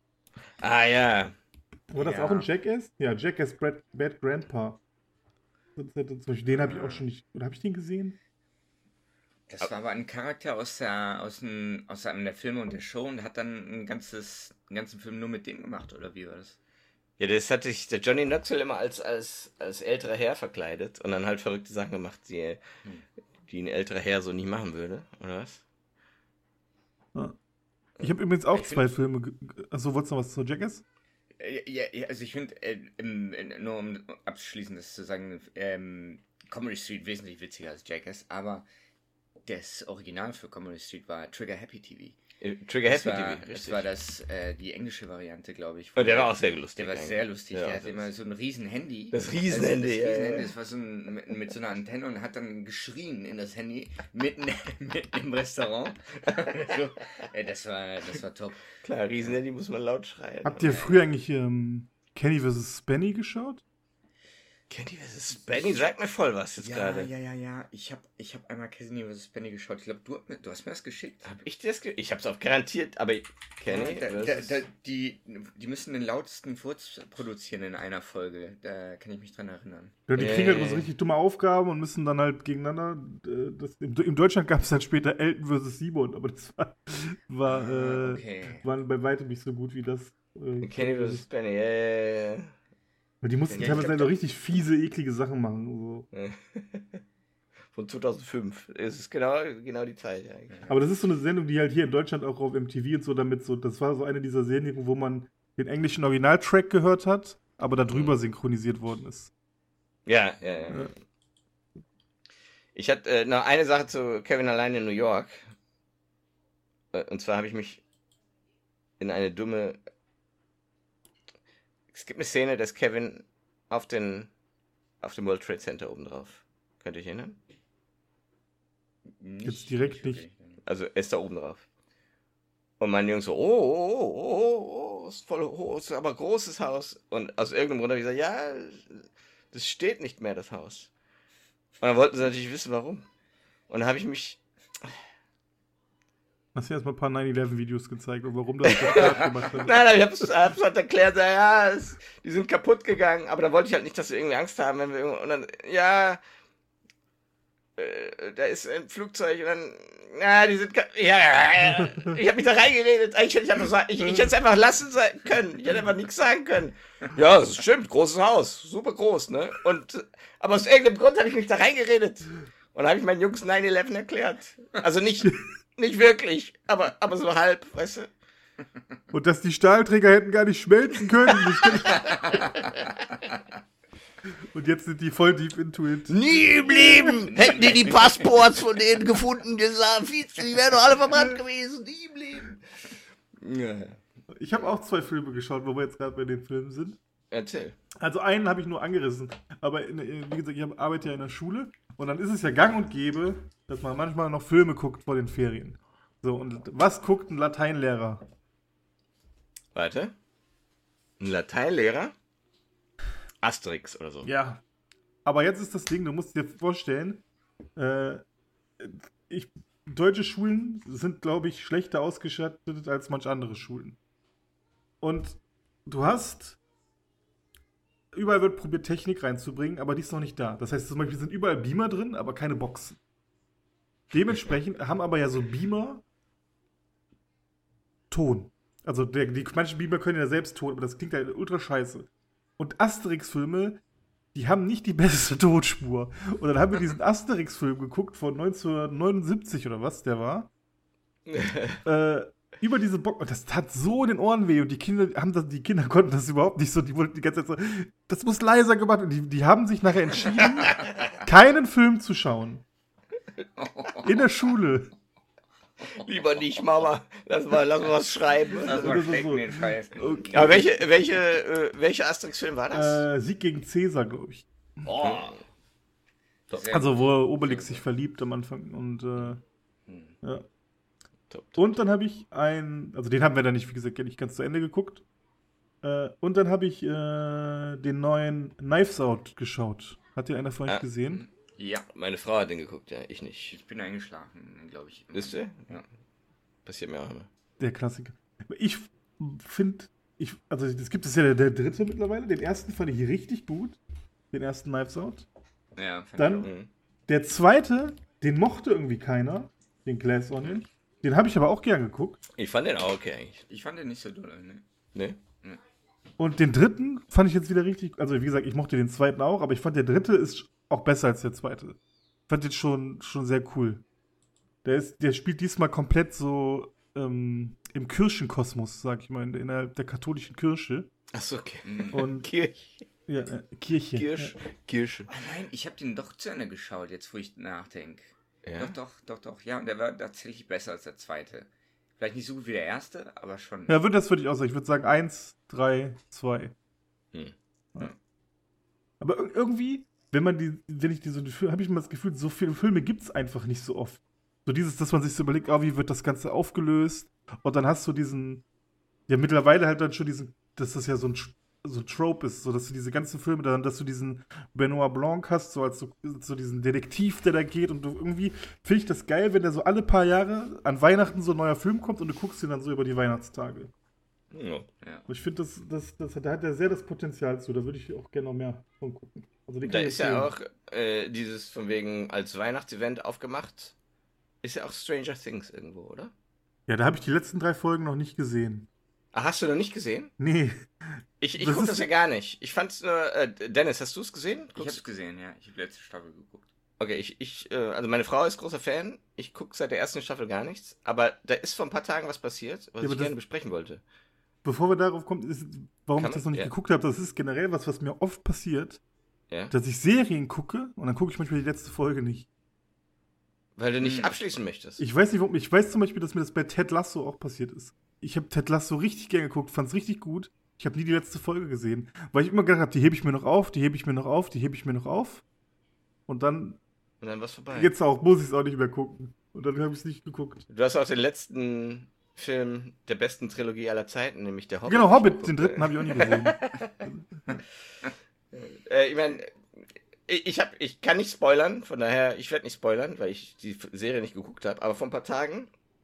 ah ja. War das Ja. auch ein Jackass? Ja, Jackass Bad, Bad Grandpa. Zum Beispiel den habe ich auch schon nicht. Oder habe ich den gesehen? Das war aber ein Charakter aus der, aus, dem, aus einem der Filme und der Show und hat dann ein ganzes, einen ganzen Film nur mit dem gemacht, oder wie war das? Ja, das hat sich der Johnny Knoxville immer als, als, als älterer Herr verkleidet und dann halt verrückte Sachen gemacht, die, hm. die ein älterer Herr so nicht machen würde, oder was? Ja. Ich habe übrigens auch ich zwei Filme. Ge- Achso, wolltest du noch was zu Jackass? Ja, ja, also ich finde, äh, nur um abzuschließen, das zu sagen, ähm, Comedy Street wesentlich witziger als Jackass, aber das Original für Comedy Street war Trigger Happy T V. Trigger das Happy war, T V, Das war das, äh, die englische Variante, glaube ich. Und der war auch sehr lustig. Der war eigentlich. sehr lustig. Ja, der hatte immer so ein riesen Handy. Das Riesenhandy, also, das, ja, Riesenhandy ja. das war so ein, mit, mit so einer Antenne und hat dann geschrien in das Handy mitten, mitten im Restaurant. so, ey, das war, das war top. Klar, Riesenhandy muss man laut schreien. Habt ihr früher eigentlich ähm, Kenny versus. Spenny geschaut? Kenny versus. Spenny? Sag mir voll was jetzt ja, gerade. Ja, ja, ja. Ich habe ich hab einmal Kenny versus. Spenny geschaut. Ich glaube, du, du hast mir das geschickt. Hab ich das ge- Ich hab's auch garantiert, aber Kenny. Ja, da, da, da, die, die müssen den lautesten Furz produzieren in einer Folge. Da kann ich mich dran erinnern. Ja, die Äh. kriegen halt immer so richtig dumme Aufgaben und müssen dann halt gegeneinander. Äh, das, in, in Deutschland gab es dann später Elton versus. Simon, aber das war, war Ah, äh, okay. waren bei weitem nicht so gut wie das. Äh, Kenny versus. Spenny, ja, ja, ja. Weil die mussten Ja, ich teilweise glaub, halt so da- richtig fiese, eklige Sachen machen. So. Von zweitausendfünf. Es ist genau, genau die Zeit, ja. Aber das ist so eine Sendung, die halt hier in Deutschland auch auf M T V und so damit so, das war so eine dieser Serien, wo man den englischen Originaltrack gehört hat, aber da drüber Mhm. synchronisiert worden ist. Ja, ja, ja. Ja. Ich hatte äh, noch eine Sache zu Kevin allein in New York. Äh, und zwar habe ich mich in eine dumme. Es gibt eine Szene, dass Kevin auf den auf dem World Trade Center oben drauf. Könnt ihr euch erinnern? Jetzt direkt nicht. Also er ist da oben drauf. Und mein Junge so, oh, oh, oh, oh, oh, ist voll hoch, ist aber großes Haus. Und aus irgendeinem Grund habe ich gesagt, ja, das steht nicht mehr, das Haus. Und dann wollten sie natürlich wissen, warum. Und dann habe ich mich, Hast du erstmal ein paar nine eleven Videos gezeigt und warum das so gemacht hat. nein, nein, ich hab's, hab's halt erklärt, ja, es, die sind kaputt gegangen, aber da wollte ich halt nicht, dass wir irgendwie Angst haben, wenn wir irgendwo, und dann, ja, äh, da ist ein Flugzeug und dann, ja, die sind, ka- ja, ja, ja, ich habe mich da reingeredet, eigentlich hätte ich einfach sagen, ich, ich hätte es einfach lassen sein können, ich hätte einfach nichts sagen können. Ja, das stimmt, großes Haus, super groß, ne, und, aber aus irgendeinem Grund habe ich mich da reingeredet und habe ich meinen Jungs nine eleven erklärt, also nicht, nicht wirklich, aber, aber so halb, weißt du. Und dass die Stahlträger hätten gar nicht schmelzen können. Und jetzt sind die voll deep into it. Nie im Leben hätten die die Passports von denen gefunden, die sagen, die wären doch alle verbrannt gewesen, nie im Leben. Ja. Ich habe auch zwei Filme geschaut, wo wir jetzt gerade bei den Filmen sind. Erzähl. Also einen habe ich nur angerissen. Aber in, wie gesagt, ich hab- arbeite ja in der Schule. Und dann ist es ja gang und gäbe, dass man manchmal noch Filme guckt vor den Ferien. So, und was guckt ein Lateinlehrer? Warte. Ein Lateinlehrer? Asterix oder so. Ja. Aber jetzt ist das Ding, du musst dir vorstellen, äh, ich, deutsche Schulen sind, glaube ich, schlechter ausgestattet als manch andere Schulen. Und du hast, überall wird probiert, Technik reinzubringen, aber die ist noch nicht da. Das heißt, zum Beispiel sind überall Beamer drin, aber keine Boxen. Dementsprechend haben aber ja so Beamer Ton. Also der, die manche Beamer können ja selbst Ton, aber das klingt halt ultra scheiße. Und Asterix-Filme, die haben nicht die beste Tonspur. Und dann haben wir diesen Asterix-Film geguckt von neunzehnhundertneunundsiebzig oder was der war. äh, über diese Bock. Und das tat so in den Ohren weh. Und die Kinder haben das, die Kinder konnten das überhaupt nicht so. Die wollten die ganze Zeit so, das muss leiser gemacht. Und die, die haben sich nachher entschieden, keinen Film zu schauen. In der Schule. Lieber nicht, Mama. Lass mal, lass mal was schreiben. Das war Das ist stecken so. den Scheiß. Okay. Aber welche, welche, äh, welcher Asterix-Film war das? Äh, Sieg gegen Cäsar, glaube ich. Oh. Sehr Also, gut. wo Obelix sich verliebt am Anfang. Und, äh, ja. Top, top. Und dann habe ich ein, also den haben wir dann nicht, wie gesagt, nicht ganz zu Ende geguckt. Äh, und dann habe ich äh, den neuen Knives Out geschaut. Hat ihr einer von euch Ah. gesehen? Ja, Meine Frau hat den geguckt, ja, ich nicht. ich bin eingeschlafen, glaube ich. Wisst ihr? Ja. Passiert mir auch immer. Der Klassiker. Ich finde, ich, also das gibt es ja der, der dritte mittlerweile. Den ersten fand ich richtig gut. Den ersten Knives Out. Ja, fand Dann- ich auch. Mhm. Der zweite, den mochte irgendwie keiner, den Glass Onion. Den habe ich aber auch gern geguckt. Ich fand den auch okay eigentlich. Ich fand den nicht so doll, ne? Ne? Und den dritten fand ich jetzt wieder richtig, also wie gesagt, ich mochte den zweiten auch, aber ich fand der dritte ist auch besser als der zweite. Ich fand den schon, schon sehr cool. Der, ist, der spielt diesmal komplett so ähm, im Kirchenkosmos, sag ich mal, in, innerhalb der katholischen Kirche. Achso, okay. Mhm. Und Kirche. ja, äh, Kirche. Kirsch. Kirche. Ah nein, ich habe den doch zu Ende geschaut, jetzt wo ich nachdenke. Ja? Doch, doch, doch, doch. Ja, und der war tatsächlich besser als der zweite. Vielleicht nicht so gut wie der erste, aber schon. Ja, würd, das würde ich auch sagen. Ich würde sagen eins, drei, zwei. Hm. Ja. Aber ir- irgendwie, wenn man die, wenn ich die so, habe ich immer das Gefühl, so viele Filme gibt es einfach nicht so oft. So dieses, dass man sich so überlegt, ah, wie wird das Ganze aufgelöst? Und dann hast du diesen, ja mittlerweile halt dann schon diesen, dass das ja so ein, Tr- so ein Trope ist, so dass du diese ganzen Filme dann, dass du diesen Benoit Blanc hast, so als so, so diesen Detektiv, der da geht und du irgendwie, finde ich das geil, wenn der so alle paar Jahre an Weihnachten so ein neuer Film kommt und du guckst ihn dann so über die Weihnachtstage. Ja. Ja. Und ich finde, das, das, das, da hat er sehr das Potenzial zu, da würde ich auch gerne noch mehr von gucken. Also den Da kann ich ist ja empfehlen. auch äh, dieses von wegen als Weihnachtsevent aufgemacht. Ist ja auch Stranger Things irgendwo, oder? Ja, da habe ich die letzten drei Folgen noch nicht gesehen. Ah, hast du noch nicht gesehen? Nee. Ich, ich Das guck ist- das ja gar nicht. Ich fand's nur. Äh, Dennis, hast du es gesehen? Ich Guckst- hab's gesehen, ja. Ich habe letzte Staffel geguckt. Okay, ich, ich, äh, also meine Frau ist großer Fan. Ich gucke seit der ersten Staffel gar nichts. Aber da ist vor ein paar Tagen was passiert, was Ja, aber ich das- gerne besprechen wollte. Bevor wir darauf kommen, ist, warum Kann ich das man- noch nicht ja. geguckt habe, das ist generell was, was mir oft passiert, Ja? dass ich Serien gucke und dann gucke ich manchmal die letzte Folge nicht. Weil du nicht Hm. abschließen möchtest. Ich weiß nicht, warum. Ich weiß zum Beispiel, dass mir das bei Ted Lasso auch passiert ist. Ich habe Ted Lasso richtig gern geguckt, fand's richtig gut. Ich habe nie die letzte Folge gesehen, weil ich immer gedacht habe, die hebe ich mir noch auf, die hebe ich mir noch auf, die hebe ich mir noch auf. Und dann, Und dann war's vorbei. jetzt auch, muss ich es auch nicht mehr gucken. Und dann habe ich es nicht geguckt. Du hast auch den letzten Film der besten Trilogie aller Zeiten, nämlich der Hobbit. Genau, nicht Hobbit, geguckt. den dritten habe ich auch nie gesehen. Äh, ich meine, ich, ich, hab, ich kann nicht spoilern, von daher, ich werde nicht spoilern, weil ich die F- Serie nicht geguckt habe, aber vor ein paar Tagen,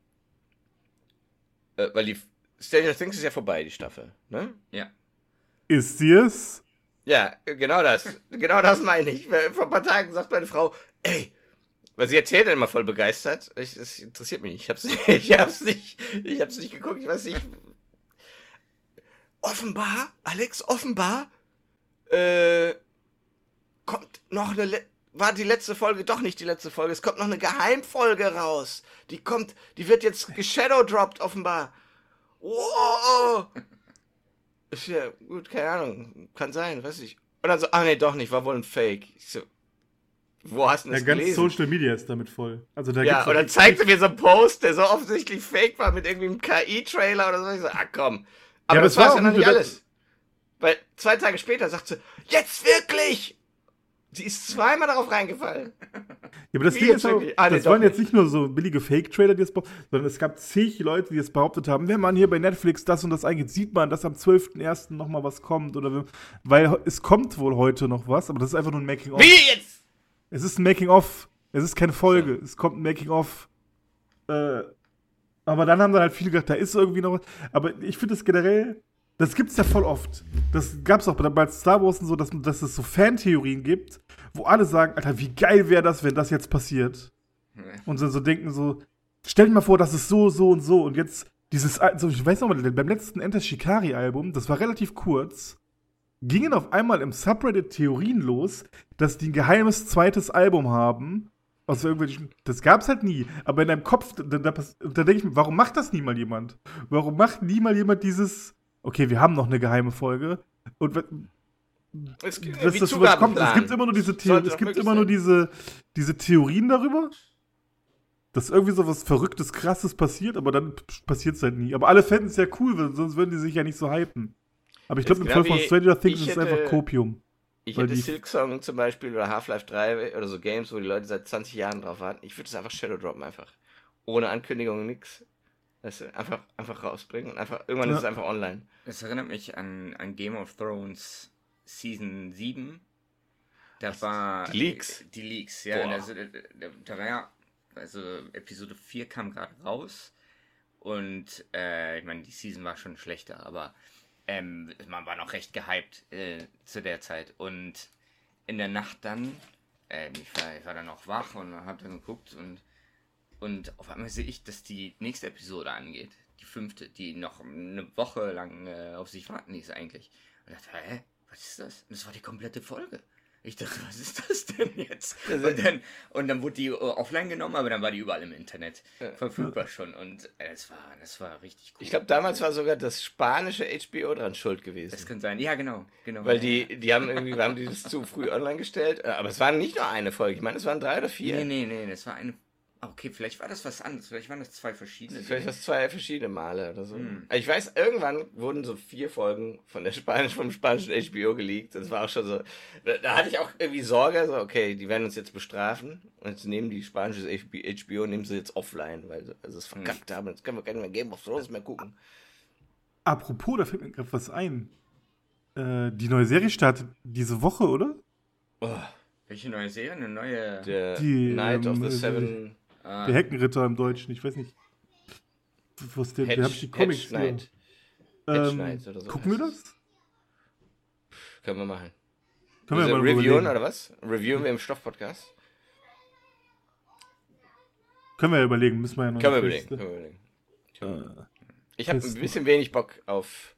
äh, weil die Stranger Things ist ja vorbei, die Staffel, ne? Ja. Ist sie es? Ja, genau das, genau das meine ich. Weil vor ein paar Tagen sagt meine Frau, ey, weil sie erzählt dann immer voll begeistert, ich, das interessiert mich nicht, ich hab's, ich hab's nicht, ich hab's nicht geguckt, ich weiß nicht. Offenbar, Alex, offenbar, äh, kommt noch eine, Le war die letzte Folge doch nicht die letzte Folge, es kommt noch eine Geheimfolge raus. Die kommt, die wird jetzt geshadowdropped offenbar. Wow. Ist ja gut, keine Ahnung, kann sein, weiß ich. Und dann so, ah nee, doch nicht, war wohl ein Fake. Ich so, wo hast du Ja, das ganz gelesen? Social Media ist damit voll. Also da Ja, gibt's und dann auch- zeigte mir so einen Post, der so offensichtlich fake war mit irgendwie einem K I-Trailer oder so. Ich so, ah komm. Aber aber das es war war auch ja noch nicht nicht nur alles. Weil zwei Tage später sagt sie, jetzt wirklich! Sie ist zweimal darauf reingefallen. Ja, aber das Wie Ding jetzt ist auch, wirklich? Ah, nee, das doch waren jetzt nicht. nicht nur so billige Fake-Trailer, die es behaupten, sondern es gab zig Leute, die es behauptet haben, wenn man hier bei Netflix das und das eingeht, sieht man, dass am zwölften ersten nochmal was kommt. Oder wenn- weil es kommt wohl heute noch was, aber das ist einfach nur ein Making-of. Wie jetzt? Es ist ein Making-of. Es ist keine Folge. Es kommt ein Making-of. Äh, aber dann haben dann halt viele gedacht, da ist irgendwie noch was. Aber ich finde es generell, das gibt's ja voll oft. Das gab's auch bei, bei Star Wars und so, dass, dass es so Fantheorien gibt, wo alle sagen, Alter, wie geil wäre das, wenn das jetzt passiert. Und so, so denken so, stell dir mal vor, das ist so, so und so. Und jetzt dieses, also ich weiß noch mal, beim letzten Enter Shikari-Album, das war relativ kurz, gingen auf einmal im Subreddit Theorien los, dass die ein geheimes zweites Album haben. Aus irgendwelchen, das gab's halt nie. Aber in deinem Kopf, da, da, pass- da denke ich mir, warum macht das nie mal jemand? Warum macht nie mal jemand dieses, okay, wir haben noch eine geheime Folge. Und we- Es gibt dass wie das sowas kommt, es Zugabeplan. gibt immer nur diese, Theo Sollte es doch gibt möglich immer nur sein. diese, diese Theorien darüber, dass irgendwie so was Verrücktes, Krasses passiert, aber dann passiert es halt nie. Aber alle fänden es ja cool, weil sonst würden die sich ja nicht so hypen. Aber ich Das glaube, im ist Fall genau von wie Stranger Things ich ist es hätte- einfach Kopium. Ich Weil hätte die- Silksong zum Beispiel oder Half-Life drei oder so Games, wo die Leute seit zwanzig Jahren drauf warten. Ich würde es einfach Shadow droppen einfach. Ohne Ankündigung, nix. Weißt du, einfach, einfach rausbringen und einfach, irgendwann Ja. ist es einfach online. Das erinnert mich an, an Game of Thrones Season sieben. Da war. die Leaks? Die Leaks, ja. Boah. Also, da, da, da war ja. Also, Episode vier kam gerade raus. Und, äh, ich meine, die Season war schon schlechter, aber ähm, man war noch recht gehypt äh, zu der Zeit. Und in der Nacht dann ähm, ich, war, ich war dann auch wach und hab dann geguckt und, und auf einmal sehe ich, dass die nächste Episode angeht. Die fünfte, die noch eine Woche lang äh, auf sich warten ließ eigentlich. Und ich dachte, hä, was ist das? Und das war die komplette Folge. Ich dachte, was ist das denn jetzt? Und dann, und dann wurde die offline genommen, aber dann war die überall im Internet ja. verfügbar schon. Und äh, das, war, das war richtig cool. Ich glaube, damals war sogar das spanische H B O dran schuld gewesen. Das kann sein, ja genau. genau Weil ja. die, die haben irgendwie haben die das zu früh online gestellt. Aber es waren nicht nur eine Folge, ich meine, es waren drei oder vier. Nee, nee, nee, das war eine... Okay, vielleicht war das was anderes. Vielleicht waren das zwei verschiedene. Vielleicht war es zwei verschiedene Male oder so. Hm. Ich weiß, irgendwann wurden so vier Folgen von der Spanisch, vom spanischen H B O geleakt. Das war auch schon so. Da, da hatte ich auch irgendwie Sorge, so, okay, die werden uns jetzt bestrafen. Und jetzt nehmen die spanische H B O, nehmen sie jetzt offline, weil sie also es verkackt hm. haben. Jetzt können wir keine mehr Game of Thrones mehr gucken. Apropos, da fällt mir gerade was ein. Äh, die neue Serie startet diese Woche, oder? Oh. Welche neue Serie? Eine neue. Der die, Night ähm, of the Seven. Ah. Der Heckenritter im Deutschen, ich weiß nicht. Was der, Hedge, der hab ich die Comics Hedge Knight. Ähm, Knight oder so gucken wir das? Können wir machen. Können wir also mal reviewen überlegen. oder was? Reviewen wir im Stoff-Podcast? Können wir ja überlegen, müssen wir ja noch. Können wir überlegen. Können wir überlegen. Äh, ich habe ein bisschen wenig Bock auf,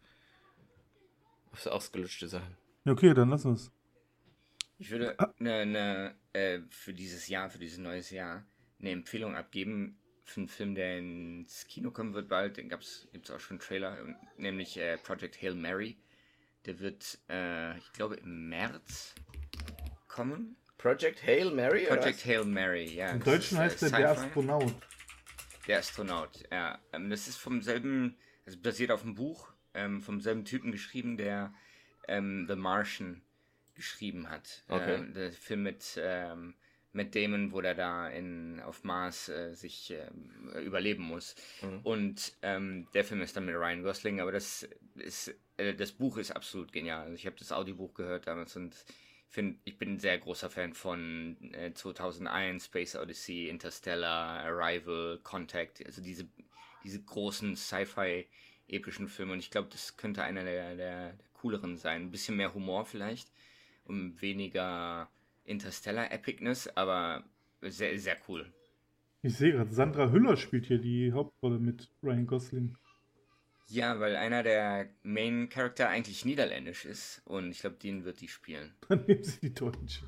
auf so ausgelutschte Sachen. Okay, dann lass uns. Ich würde eine, ne, äh, für dieses Jahr, für dieses neues Jahr, eine Empfehlung abgeben für einen Film, der ins Kino kommen wird bald. Den gibt es auch schon einen Trailer, nämlich äh, Project Hail Mary. Der wird, äh, ich glaube, im März kommen. Project Hail Mary? Project Hail Mary, ja. Im Deutschen heißt der der Astronaut. Der Astronaut, ja. Ähm, das ist vom selben, also basiert auf einem Buch, ähm, vom selben Typen geschrieben, der ähm, The Martian geschrieben hat. Okay. Äh, der Film mit ähm, Matt Damon, wo der da in, auf Mars äh, sich äh, überleben muss. Mhm. Und ähm, der Film ist dann mit Ryan Gosling, aber das ist äh, das Buch ist absolut genial. Also ich habe das Audiobuch gehört damals und find, ich bin ein sehr großer Fan von äh, zweitausendeins, Space Odyssey, Interstellar, Arrival, Contact, also diese, diese großen Sci-Fi-epischen Filme. Und ich glaube, das könnte einer der, der, der cooleren sein. Ein bisschen mehr Humor vielleicht, um weniger Interstellar-Epicness, aber sehr, sehr cool. Ich sehe gerade, Sandra Hüller spielt hier die Hauptrolle mit Ryan Gosling. Ja, weil einer der Main-Charakter eigentlich niederländisch ist und ich glaube, den wird die spielen. Dann nehmen sie die Deutsche.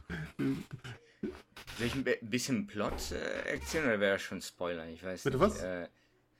Soll ich ein b- bisschen Plot äh, erzählen oder wäre das schon Spoiler? Ich weiß Bitte nicht. was? Äh,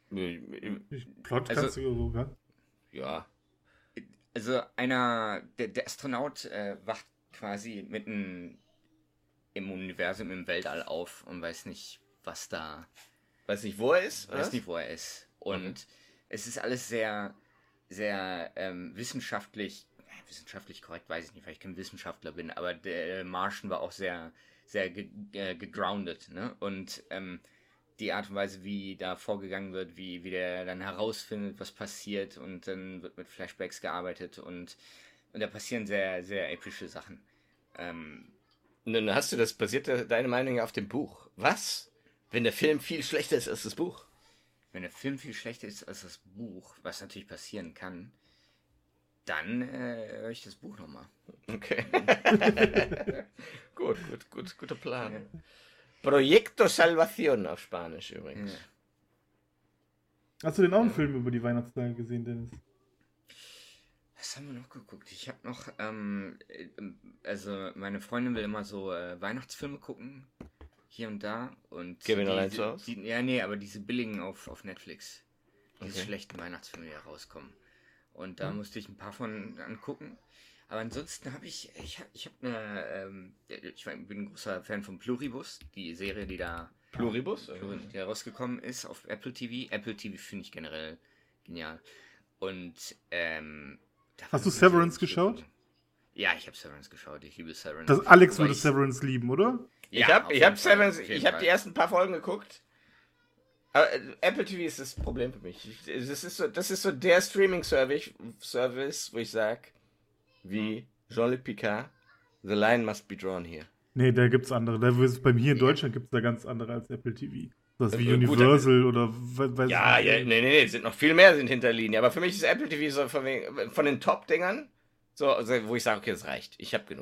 Plot also, kannst du sogar. Ja. Also einer, der, der Astronaut äh, wacht quasi mitten im Universum, im Weltall auf und weiß nicht, was da... Weiß nicht, wo er ist? Weiß nicht, wo er ist. Und okay. Es ist alles sehr, sehr ähm, wissenschaftlich, äh, wissenschaftlich korrekt, weiß ich nicht, weil ich kein Wissenschaftler bin, aber der Martian war auch sehr, sehr ge- äh, gegroundet, ne? Und ähm, die Art und Weise, wie da vorgegangen wird, wie, wie der dann herausfindet, was passiert und dann wird mit Flashbacks gearbeitet und, und da passieren sehr, sehr epische Sachen. Ähm, Nun hast du das, basiert deine Meinung ja auf dem Buch. Was, wenn der Film viel schlechter ist als das Buch? Wenn der Film viel schlechter ist als das Buch, was natürlich passieren kann, dann äh, höre ich das Buch nochmal. Okay. gut, gut, gut, guter Plan. Ja. Proyecto Salvación auf Spanisch übrigens. Ja. Hast du denn auch einen ja. Film über die Weihnachtstage gesehen, Dennis? Was haben wir noch geguckt? Ich habe noch, ähm, also meine Freundin will immer so äh, Weihnachtsfilme gucken. Hier und da. Und Gehen wir noch eins aus? Die, ja, nee, aber diese billigen auf, auf Netflix. Diese okay. schlechten Weihnachtsfilme, die da rauskommen. Und da mhm. musste ich ein paar von angucken. Aber ansonsten habe ich, ich habe ich hab eine, ähm, ich bin ein großer Fan von Pluribus, die Serie, die da Pluribus? Die da rausgekommen ist auf Apple T V. Apple T V finde ich generell genial. Und, ähm... Hast du Severance geschaut? Ja, ich habe Severance geschaut. Ich liebe Severance. Das Alex würde Severance lieben, oder? Ich ja, habe ich hab Severance, ich habe die ersten paar Folgen geguckt. Aber Apple T V ist das Problem für mich. Das ist so, das ist so der Streaming-Service, Service, wo ich sage, wie Jean-Luc Picard, the line must be drawn here. Nee, da gibt's andere. Da bei mir in ja. Deutschland gibt es da ganz andere als Apple T V. Das ist wie äh, Universal gut, oder weiß ja, ich ja, nee, nee, nee, sind noch viel mehr sind hinter Linie. Aber für mich ist Apple T V so von, von den Top-Dingern, so, also, wo ich sage, okay, das reicht. Ich habe genug.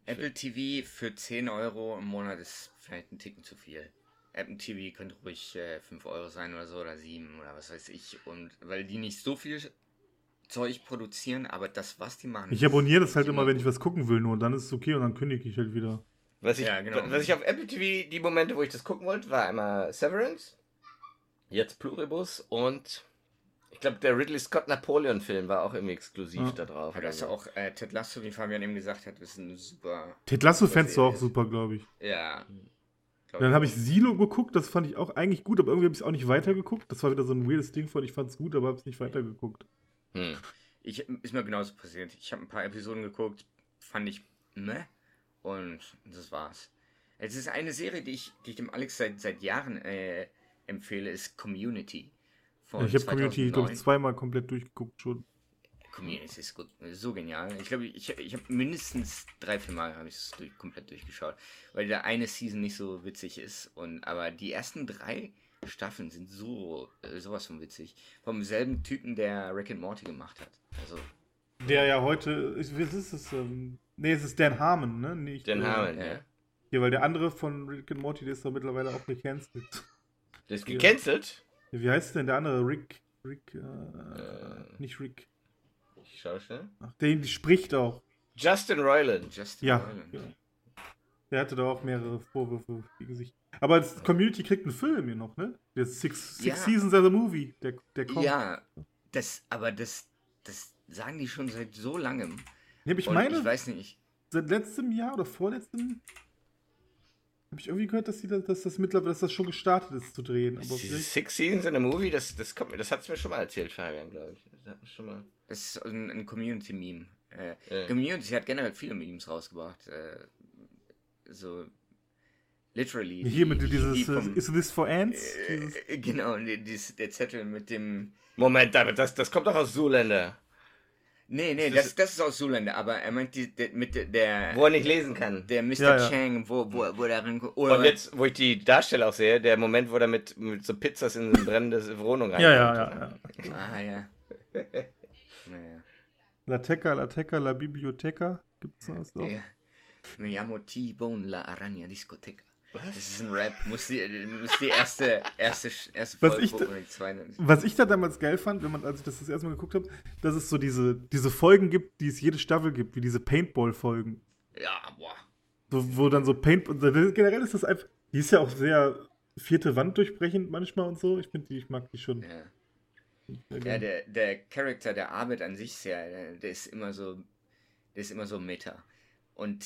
Apple T V für zehn Euro im Monat ist vielleicht ein Ticken zu viel. Apple T V könnte ruhig äh, fünf Euro sein oder so oder sieben oder was weiß ich. Und weil die nicht so viel Zeug produzieren, aber das, was die machen. Ich abonniere das halt immer, wenn ich was gucken will, nur und dann ist es okay und dann kündige ich halt wieder. Was ich, Ja, genau. was ich auf Apple T V, die Momente, wo ich das gucken wollte, war einmal Severance, jetzt Pluribus und ich glaube, der Ridley Scott Napoleon-Film war auch irgendwie exklusiv Ja. da drauf. Aber das ist auch äh, Ted Lasso, wie Fabian eben gesagt hat, ist ein super. Ted Lasso super fändest du auch Serie. super, glaube ich. Ja. Glaub Dann ich habe auch. ich Silo geguckt, das fand ich auch eigentlich gut, aber irgendwie habe ich es auch nicht weitergeguckt. Das war wieder so ein weirdes Ding von, ich fand es gut, aber habe es nicht weitergeguckt. Hm. Ich, ist mir genauso passiert. Ich habe ein paar Episoden geguckt, fand ich ne und das war's. Es ist eine Serie, die ich, die ich dem Alex seit, seit Jahren äh, empfehle, ist Community. Von Ja, ich habe Community, glaube ich, zweitausendneun. zweimal komplett durchgeguckt schon. Community ist gut, so genial. Ich glaube, ich, ich habe mindestens drei, vier Mal habe ich es durch, komplett durchgeschaut, weil der eine Season nicht so witzig ist. Und aber die ersten drei Staffeln sind so äh, sowas von witzig. Vom selben Typen, der Rick and Morty gemacht hat. Also Der ja heute, ich- was ist es? Ähm, nee, es ist Dan Harmon, ne? Nicht, Den äh, Harmon, ja. ja. Ja, weil der andere von Rick and Morty, der ist doch mittlerweile auch gecancelt. Der ist gecancelt. Ja, wie heißt denn der andere? Rick, Rick, äh, Äh. nicht Rick. Ich schau schnell. Ach, der die spricht auch. Justin Roiland. Justin Ja, Roiland. genau. Der hatte da auch mehrere Vorwürfe gegen sich. Aber das Community kriegt einen Film hier noch, ne? Der ist Six, Six Ja. Seasons as a Movie. Der, der kommt. Ja, das, aber das, das sagen die schon seit so langem. Ja, aber ich Und meine, ich weiß nicht. seit letztem Jahr oder vorletztem habe ich irgendwie gehört, dass, die, das- dass das mittlerweile dass das schon gestartet ist zu drehen. Aber Diese vielleicht, Six Seasons in a Movie, das, das kommt mir, das hat's mir schon mal erzählt, Fabian, glaube ich. Das hat mir schon mal. Das ist ein, ein Community-Meme. Äh, Ja. Community hat generell viele Memes rausgebracht. Äh, so literally. hier mit die- dieses die vom- äh, Is this for ants? Dieses, äh, genau, die- dies, der Zettel mit dem. Moment, David, das, das kommt doch aus Zoolander, Nee, nee, Ist das, das- das ist aus Zoolander, aber er meint die, der, mit der- der. wo er nicht lesen kann. Der Mister Ja, ja. Chang, wo, wo, wo der ran. Oder Und jetzt, wo ich die Darsteller auch sehe, der Moment, wo er mit, mit so Pizzas in eine brennende Wohnung ja, reinkommt. ja, ja, ja. Ah, ja. Naja. La Teca, La Teca, La Biblioteca. Gibt's das noch? Ja. Me llamo T-Bone La Araña Discoteca. Das ist ein Rap. Muss die, muss die erste, erste, erste Was Folge ich da- gucken, oder die zweite. Was ich da damals geil fand, wenn man, als ich das das erste Mal geguckt habe, dass es so diese, diese Folgen gibt, die es jede Staffel gibt, wie diese Paintball-Folgen. Ja, boah. So, wo dann so Paintball. Generell ist das einfach. Die ist ja auch sehr vierte Wand durchbrechend manchmal und so. Ich finde die, ich mag die schon. Ja. sehr Ja, gerne. der, der Charakter, der Arbeit an sich, ist ja, der, der ist immer so, der ist immer so Meta. Und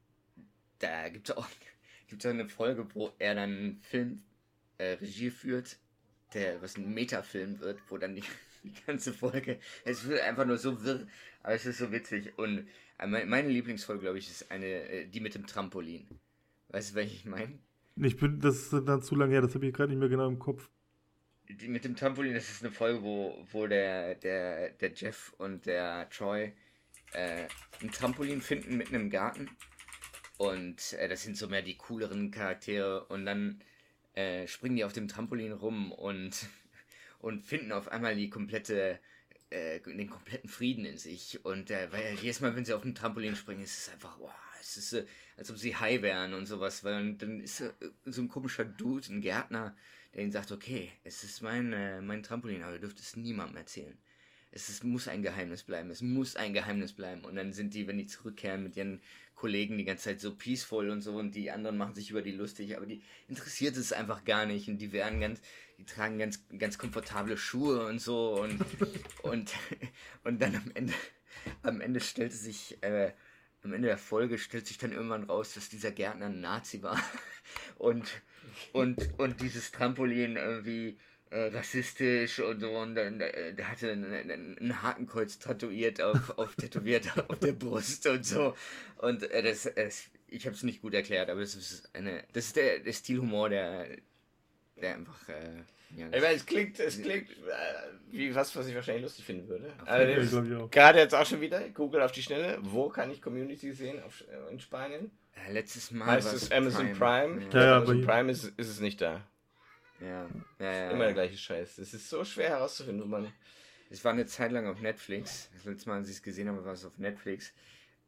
da gibt es auch, gibt's auch eine Folge, wo er dann einen Film äh, Regie führt, der was ein Meta-Film wird, wo dann die, die ganze Folge, es wird einfach nur so wirr, aber es ist so witzig. Und äh, meine, meine Lieblingsfolge, glaube ich, ist eine, äh, die mit dem Trampolin. Weißt du, welche ich meine? Ich bin, das ist dann zu lange her, das habe ich gerade nicht mehr genau im Kopf. Die mit dem Trampolin, das ist eine Folge, wo, wo der, der, der Jeff und der Troy äh, ein Trampolin finden mitten im Garten. Und äh, das sind so mehr die cooleren Charaktere. Und dann äh, springen die auf dem Trampolin rum und, und finden auf einmal die komplette, äh, den kompletten Frieden in sich. Und äh, weil jedes Mal, wenn sie auf dem Trampolin springen, ist es einfach, wow, es ist äh, als ob sie high wären und sowas. Weil dann ist äh, so ein komischer Dude, ein Gärtner, der ihnen sagt, okay, es ist mein, äh, mein Trampolin, aber ihr dürft es niemandem erzählen. Es ist, muss ein Geheimnis bleiben, es muss ein Geheimnis bleiben. Und dann sind die, wenn die zurückkehren mit ihren Kollegen die ganze Zeit so peaceful und so und die anderen machen sich über die lustig, aber die interessiert es einfach gar nicht und die werden ganz, die tragen ganz, ganz komfortable Schuhe und so und, und, und dann am Ende, am Ende stellte sich, äh, am Ende der Folge stellt sich dann irgendwann raus, dass dieser Gärtner ein Nazi war und, und, und dieses Trampolin irgendwie äh, rassistisch und so und dann, äh, der hatte ein, ein, ein Hakenkreuz tätowiert auf, auf tätowiert auf der Brust und so und äh, das, das ich habe es nicht gut erklärt, aber das ist eine das ist der, der Stilhumor, der der einfach äh, ja, Ich meine, es klingt, es klingt äh, wie was, was ich wahrscheinlich lustig finden würde. Ja, Allerdings, glaub ich auch. gerade jetzt auch schon wieder, Google auf die Schnelle, wo kann ich Community sehen auf, äh, in Spanien? äh, letztes Mal Heißt war's es Amazon Prime? Ja, Bei ja, Amazon aber- Prime ist, ist es nicht da. ja, ja, ja, Immer der ja. gleiche Scheiß. Das ist so schwer herauszufinden, wo man. Es war eine Zeit lang auf Netflix. Das letzte Mal, als ich es gesehen habe, war es auf Netflix.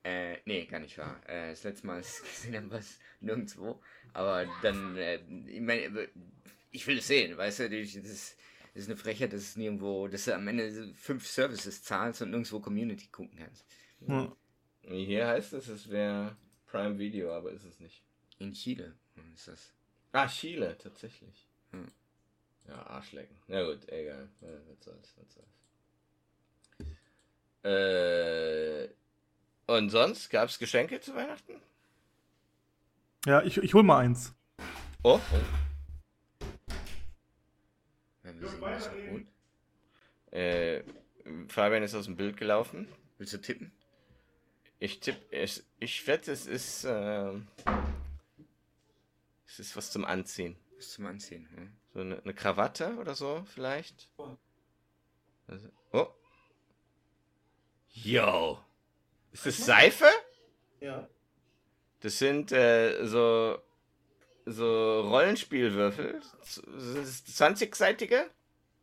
Äh, nee, gar nicht wahr. Äh, das letzte Mal, als ich gesehen habe, war es nirgendwo. Aber dann, äh, ich meine, ich will es sehen, weißt du, das ist, das ist eine Frechheit, dass es nirgendwo, dass du am Ende fünf Services zahlst und nirgendwo Community gucken kannst. Ja. Hier heißt es, es wäre Prime Video, aber ist es nicht. In Chile ist das. Ah, Chile, tatsächlich. Hm. Ja, Arschlecken. Na gut, egal. Ja, was soll's, was soll's. Äh, und sonst gab's Geschenke zu Weihnachten? Ja, ich, ich hol mal eins. Oh, Wenn wir sehen, was rot. äh, Fabian ist aus dem Bild gelaufen. Willst du tippen? Ich tippe, ich, ich wette, es ist, äh, es ist was zum Anziehen. Was zum Anziehen, hm? So eine, eine Krawatte oder so, vielleicht. Also, oh. Yo. Ist das Seife? Ja. Das sind äh, so, so Rollenspielwürfel. zwanzigseitige.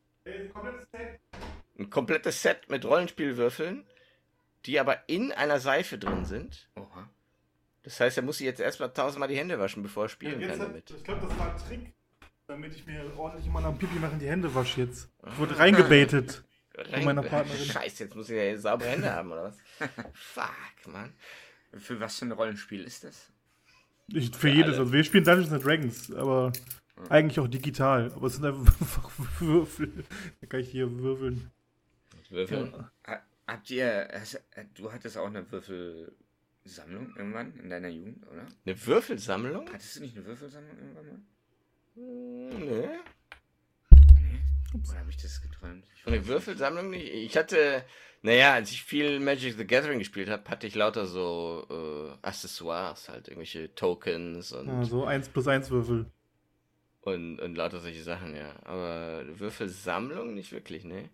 Ein komplettes Set mit Rollenspielwürfeln, die aber in einer Seife drin sind. Oha. Das heißt, er muss sich jetzt erstmal tausendmal die Hände waschen, bevor er spielen Ja, kann hat, damit. ich glaube, das war ein Trick, damit ich mir ordentlich mal am Pipi machen die Hände wasche jetzt. Ich wurde reingebaitet. Von meiner Partnerin. Scheiße, jetzt muss ich ja saubere Hände haben, oder was? Fuck, Mann. Für was für ein Rollenspiel ist das? Ich, für, Für jedes. alle. Also wir spielen Dungeons and Dragons, aber eigentlich auch digital. Aber es sind einfach Würfel. Da kann ich hier würfeln. Würfeln. Ja. Ha- Habt ihr, hast, du hattest auch eine Würfelsammlung irgendwann in deiner Jugend, oder? Eine Würfelsammlung? Hattest du nicht eine Würfelsammlung irgendwann mal? Hm, nee. Nee? Oder habe ich das geträumt? Ich Eine Würfelsammlung nicht. Ich hatte, naja, als ich viel Magic the Gathering gespielt habe, hatte ich lauter so äh, Accessoires, halt irgendwelche Tokens und, Ja, so eins plus eins Würfel. und, und lauter solche Sachen, ja. Aber Würfelsammlung nicht wirklich, ne?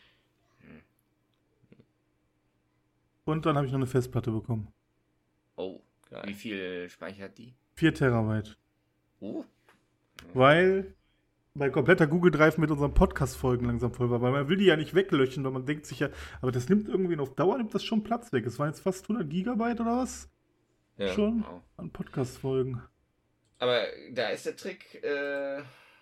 Und dann habe ich noch eine Festplatte bekommen. Oh, Geil. wie viel speichert die? vier Terabyte. Oh, Weil mein kompletter Google Drive mit unseren Podcast-Folgen langsam voll war. Weil man will die ja nicht weglöschen, weil man denkt sich ja, aber das nimmt irgendwie auf Dauer, nimmt das schon Platz weg. Es waren jetzt fast hundert Gigabyte oder was? Ja. Schon wow. an Podcast-Folgen. Aber da ist der Trick, äh,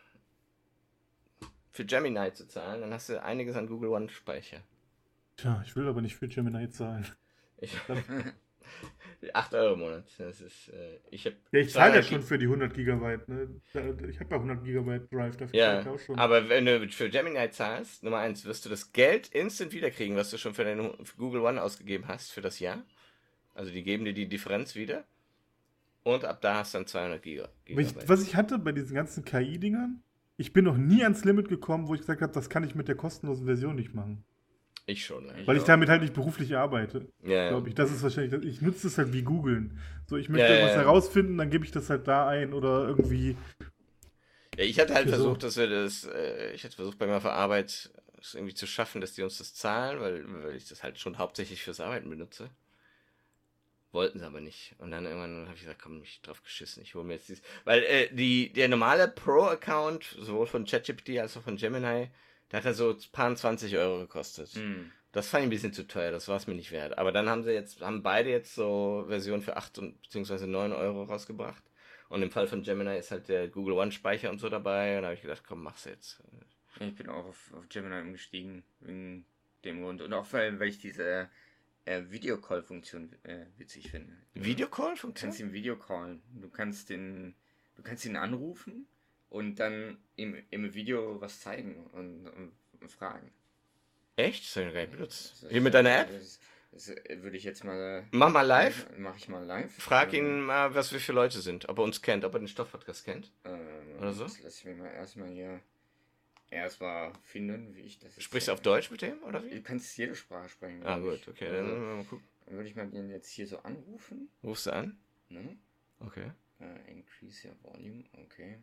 für Gemini zu zahlen, dann hast du einiges an Google One Speicher. Tja, ich will aber nicht für Gemini zahlen. Ich, acht Euro im Monat. Das ist, äh, ich hab Ja, ich zahle ja zweihundert schon für die hundert Gigabyte, ne? Ich habe ja hundert Gigabyte Drive, dafür zahle Ja, ich auch schon. aber wenn du für Gemini zahlst, Nummer eins, wirst du das Geld instant wiederkriegen, was du schon für deinen für Google One ausgegeben hast für das Jahr. Also die geben dir die Differenz wieder. Und ab da hast du dann zweihundert Giga, Was Gigabyte. ich, was ich hatte bei diesen ganzen K I-Dingern, ich bin noch nie ans Limit gekommen, wo ich gesagt habe, das kann ich mit der kostenlosen Version nicht machen. Ich schon. Eigentlich. Weil ich damit halt nicht beruflich arbeite, ja, ja. glaube ich. Das ist wahrscheinlich, ich nutze das halt wie googeln. So, ich möchte Ja, ja, irgendwas ja. herausfinden, dann gebe ich das halt da ein oder irgendwie. Ja, ich hatte halt Wieso? versucht, dass wir das, äh, ich hatte versucht bei mir auf der Arbeit es irgendwie zu schaffen, dass die uns das zahlen, weil, weil ich das halt schon hauptsächlich fürs Arbeiten benutze. Wollten sie aber nicht. Und dann irgendwann habe ich gesagt, komm, mich drauf geschissen, ich hole mir jetzt dieses. Weil äh, die, der normale Pro-Account, sowohl von ChatGPT als auch von Gemini, der hat ja so ein paar zwanzig Euro gekostet. Hm. Das fand ich ein bisschen zu teuer, das war es mir nicht wert. Aber dann haben sie jetzt, haben beide jetzt so Versionen für acht bzw. neun Euro rausgebracht. Und im Fall von Gemini ist halt der Google One Speicher und so dabei. Und da habe ich gedacht, komm, mach's jetzt. Ja, ich bin auch auf, auf Gemini umgestiegen, wegen dem Grund. Und auch weil, weil ich diese äh, Videocall-Funktion äh, witzig finde. Du kannst Videocall-Funktion? ihn Videocallen. Du kannst den, du kannst ihn anrufen und dann im, im Video was zeigen und, und, und fragen. Echt? Das habe ich noch gar nicht benutzt. Das ist- Hier mit deiner App? Das, das äh, würde ich jetzt mal. Mach mal live. Mach ich mal live. Frag Ähm, ihn mal, was wir für Leute sind. Ob er uns kennt, ob er den Stoff-Podcast kennt. Ähm, Oder so? Jetzt lass ich mir mal erstmal hier erstmal finden, wie ich das. jetzt- Sprichst du auf Deutsch mit dem, oder Du wie? kannst jede Sprache sprechen. Ah, glaub gut, ich. okay. Also, Dann mal gucken. dann würde ich mal den jetzt hier so anrufen. Rufst du an? Ne? Okay. Äh, increase your volume, okay.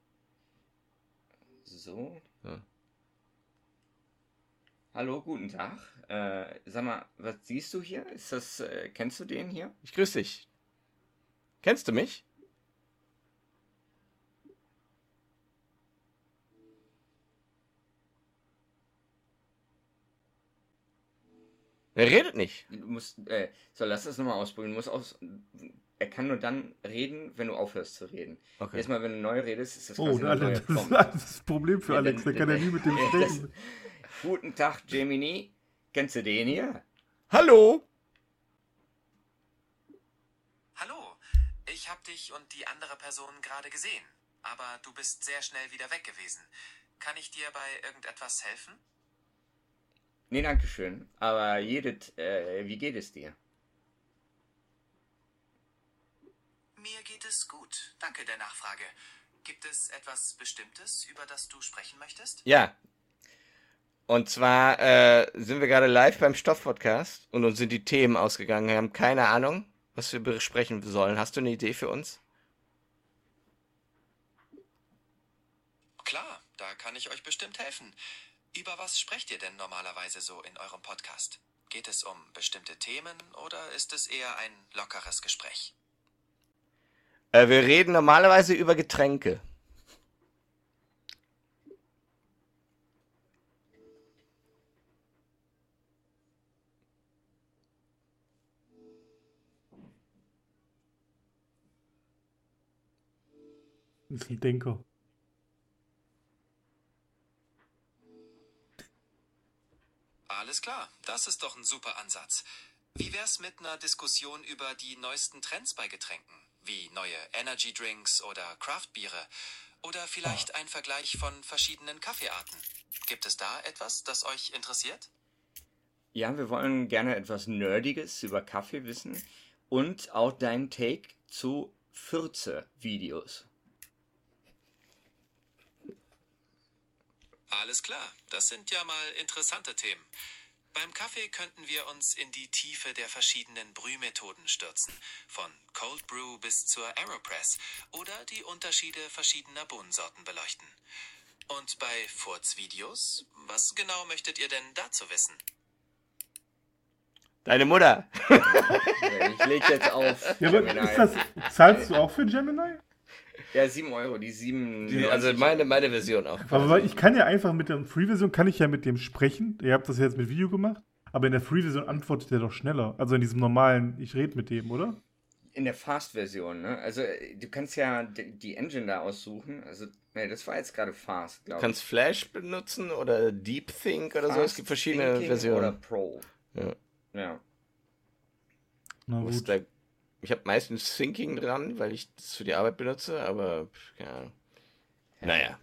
So. Ja. Hallo, guten Tag. Äh, sag mal, was siehst du hier? Ist das, äh, kennst du den hier? Ich grüße dich. Kennst du mich? Er redet nicht. Du musst, äh, so, lass das nochmal ausprobieren. Du musst aus, er kann nur dann reden, wenn du aufhörst zu reden. Okay. Erstmal, wenn du neu redest, ist das Oh, quasi eine neue das ist Prompt. das Problem für Ja, Alex, der dann- kann ja nie mit dem Ja, das- sprechen. Guten Tag, Gemini. Kennst du den hier? Hallo? Hallo, ich habe dich und die andere Person gerade gesehen, aber du bist sehr schnell wieder weg gewesen. Kann ich dir bei irgendetwas helfen? Nee, danke schön. Aber Jedith, äh, wie geht es dir? Mir geht es gut, danke der Nachfrage. Gibt es etwas Bestimmtes, über das du sprechen möchtest? Ja. Und zwar äh, sind wir gerade live beim Stoff-Podcast und uns sind die Themen ausgegangen. Wir haben keine Ahnung, was wir besprechen sollen. Hast du eine Idee für uns? Klar, da kann ich euch bestimmt helfen. Über was sprecht ihr denn normalerweise so in eurem Podcast? Geht es um bestimmte Themen oder ist es eher ein lockeres Gespräch? Äh, wir reden normalerweise über Getränke. Das ist ein Denker. Alles klar, das ist doch ein super Ansatz. Wie wär's mit einer Diskussion über die neuesten Trends bei Getränken? Wie neue Energy Drinks oder Craftbiere? Oder vielleicht ein Vergleich von verschiedenen Kaffeearten? Gibt es da etwas, das euch interessiert? Ja, wir wollen gerne etwas Nerdiges über Kaffee wissen und auch deinen Take zu Fürze-Videos. Alles klar, das sind ja mal interessante Themen. Beim Kaffee könnten wir uns in die Tiefe der verschiedenen Brühmethoden stürzen, von Cold Brew bis zur Aeropress, oder die Unterschiede verschiedener Bohnensorten beleuchten. Und bei Furzvideos, was genau möchtet ihr denn dazu wissen? Deine Mutter. Ich leg jetzt auf. Ja, aber Gemini. ist das, zahlst du auch für Gemini? Ja, sieben Euro, die sieben. Die, also meine, meine Version auch. Aber weil ich kann ja einfach mit der Free-Version, kann ich ja mit dem sprechen. Ihr habt das ja jetzt mit Video gemacht. Aber in der Free-Version antwortet der doch schneller. Also in diesem normalen, ich rede mit dem, oder? In der Fast-Version, ne? Also, äh, du kannst ja die, die Engine da aussuchen. Also, ne, das war jetzt gerade Fast, Du glaube ich. kannst Flash benutzen oder Deep Think oder so. Es gibt verschiedene Thinking Versionen. Oder Pro. Ja. Ja. Na Muss gut. da, ich habe meistens Thinking dran, weil ich das für die Arbeit benutze, aber pff, keine Ahnung. Naja.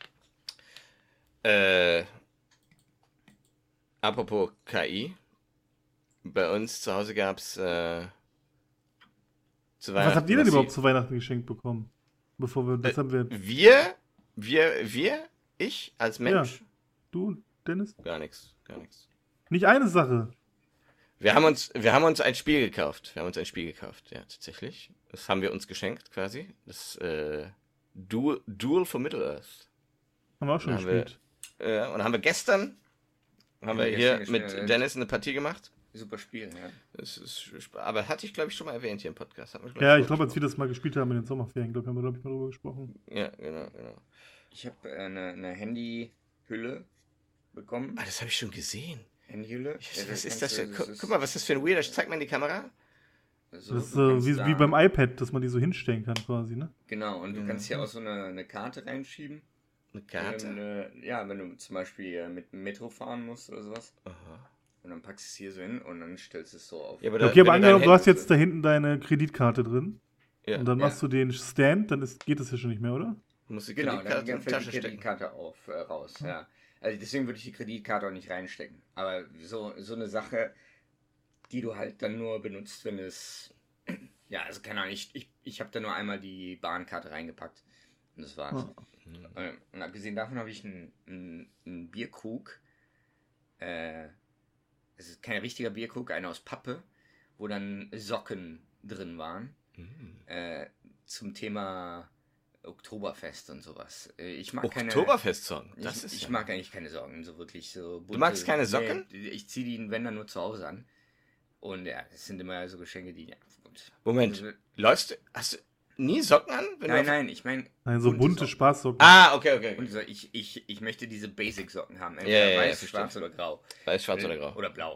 Äh, apropos K I. Bei uns zu Hause gab es äh, zu Was habt ihr denn was überhaupt sie- zu Weihnachten geschenkt bekommen? Bevor wir, das Äh, haben wir, Wir, wir, wir, ich als Mensch, du, Dennis? gar nichts, gar nichts. Nicht eine Sache. Wir haben uns, wir haben uns ein Spiel gekauft. Wir haben uns ein Spiel gekauft, ja, tatsächlich. Das haben wir uns geschenkt, quasi. Das äh, Duel, Duel for Middle-earth. Haben wir auch schon Haben wir- gespielt. Ja, und haben wir gestern, haben wir wir hier gestern mit gespielt, ja. Dennis eine Partie gemacht. Super Spiel, ja. Das ist, sp- aber hatte ich, glaube ich, schon mal erwähnt hier im Podcast. Hatten wir, glaub Ja, schon ich glaube, als wir besprochen. das mal gespielt haben in den Sommerferien, glaube ich, haben wir, glaube ich, mal drüber gesprochen. Ja, genau, genau. Ich habe äh, eine, eine Handyhülle bekommen. Ah, das habe ich schon gesehen. Handyhülle. Ich, Ja, was ist kannst das du- für, guck, guck mal, was ist das für ein Weirder? Zeig mal in die Kamera. so, Das ist du äh, kannst wie, da- wie beim iPad, dass man die so hinstellen kann quasi, ne? Genau, und du Mhm. kannst hier auch so eine, eine Karte reinschieben. Eine Karte. Ähm, äh, ja, wenn du zum Beispiel äh, mit dem Metro fahren musst oder sowas. Aha. Und dann packst du es hier so hin und dann stellst du es so auf. Ja, aber Ja, da- okay, aber wenn du dein angenommen, du hast Handy- jetzt da hinten deine Kreditkarte drin. Ja, Und dann Ja. machst du den Stand, dann ist, geht das ja schon nicht mehr, oder? du musst die Genau, Kreditkarte dann in die fällt Tasche die stecken. Kreditkarte auf, äh, raus, ja. Also deswegen würde ich die Kreditkarte auch nicht reinstecken. Aber so, so eine Sache, die du halt dann nur benutzt, wenn es... Ja, also keine Ahnung, ich, ich, ich habe da nur einmal die Bahnkarte reingepackt. Und das war's. Ja. Äh, Und abgesehen davon habe ich einen, einen, einen Bierkrug. Äh, es ist kein richtiger Bierkrug, einer aus Pappe, wo dann Socken drin waren. Mhm. Äh, zum Thema Oktoberfest und sowas. Äh, Ich mag keine... Oktoberfest-Song. Das ich, ist ich ja- mag eigentlich keine Sorgen, so wirklich so. bunte- magst keine Socken? Nee, ich ziehe die, wenn dann nur zu Hause an. Und ja, das sind immer so Geschenke, die. Ja, gut. Moment, Also, läufst du, hast du nie Socken an? Wenn du nein, auf- nein, ich meine. Nein, so bunte Socken. Spaßsocken. Ah, okay, okay. Und so, ich, ich, ich möchte diese Basic-Socken haben. Ja, Entweder ja, ja, weiß, verstehe. schwarz oder grau. Weiß, schwarz oder grau. Oder blau.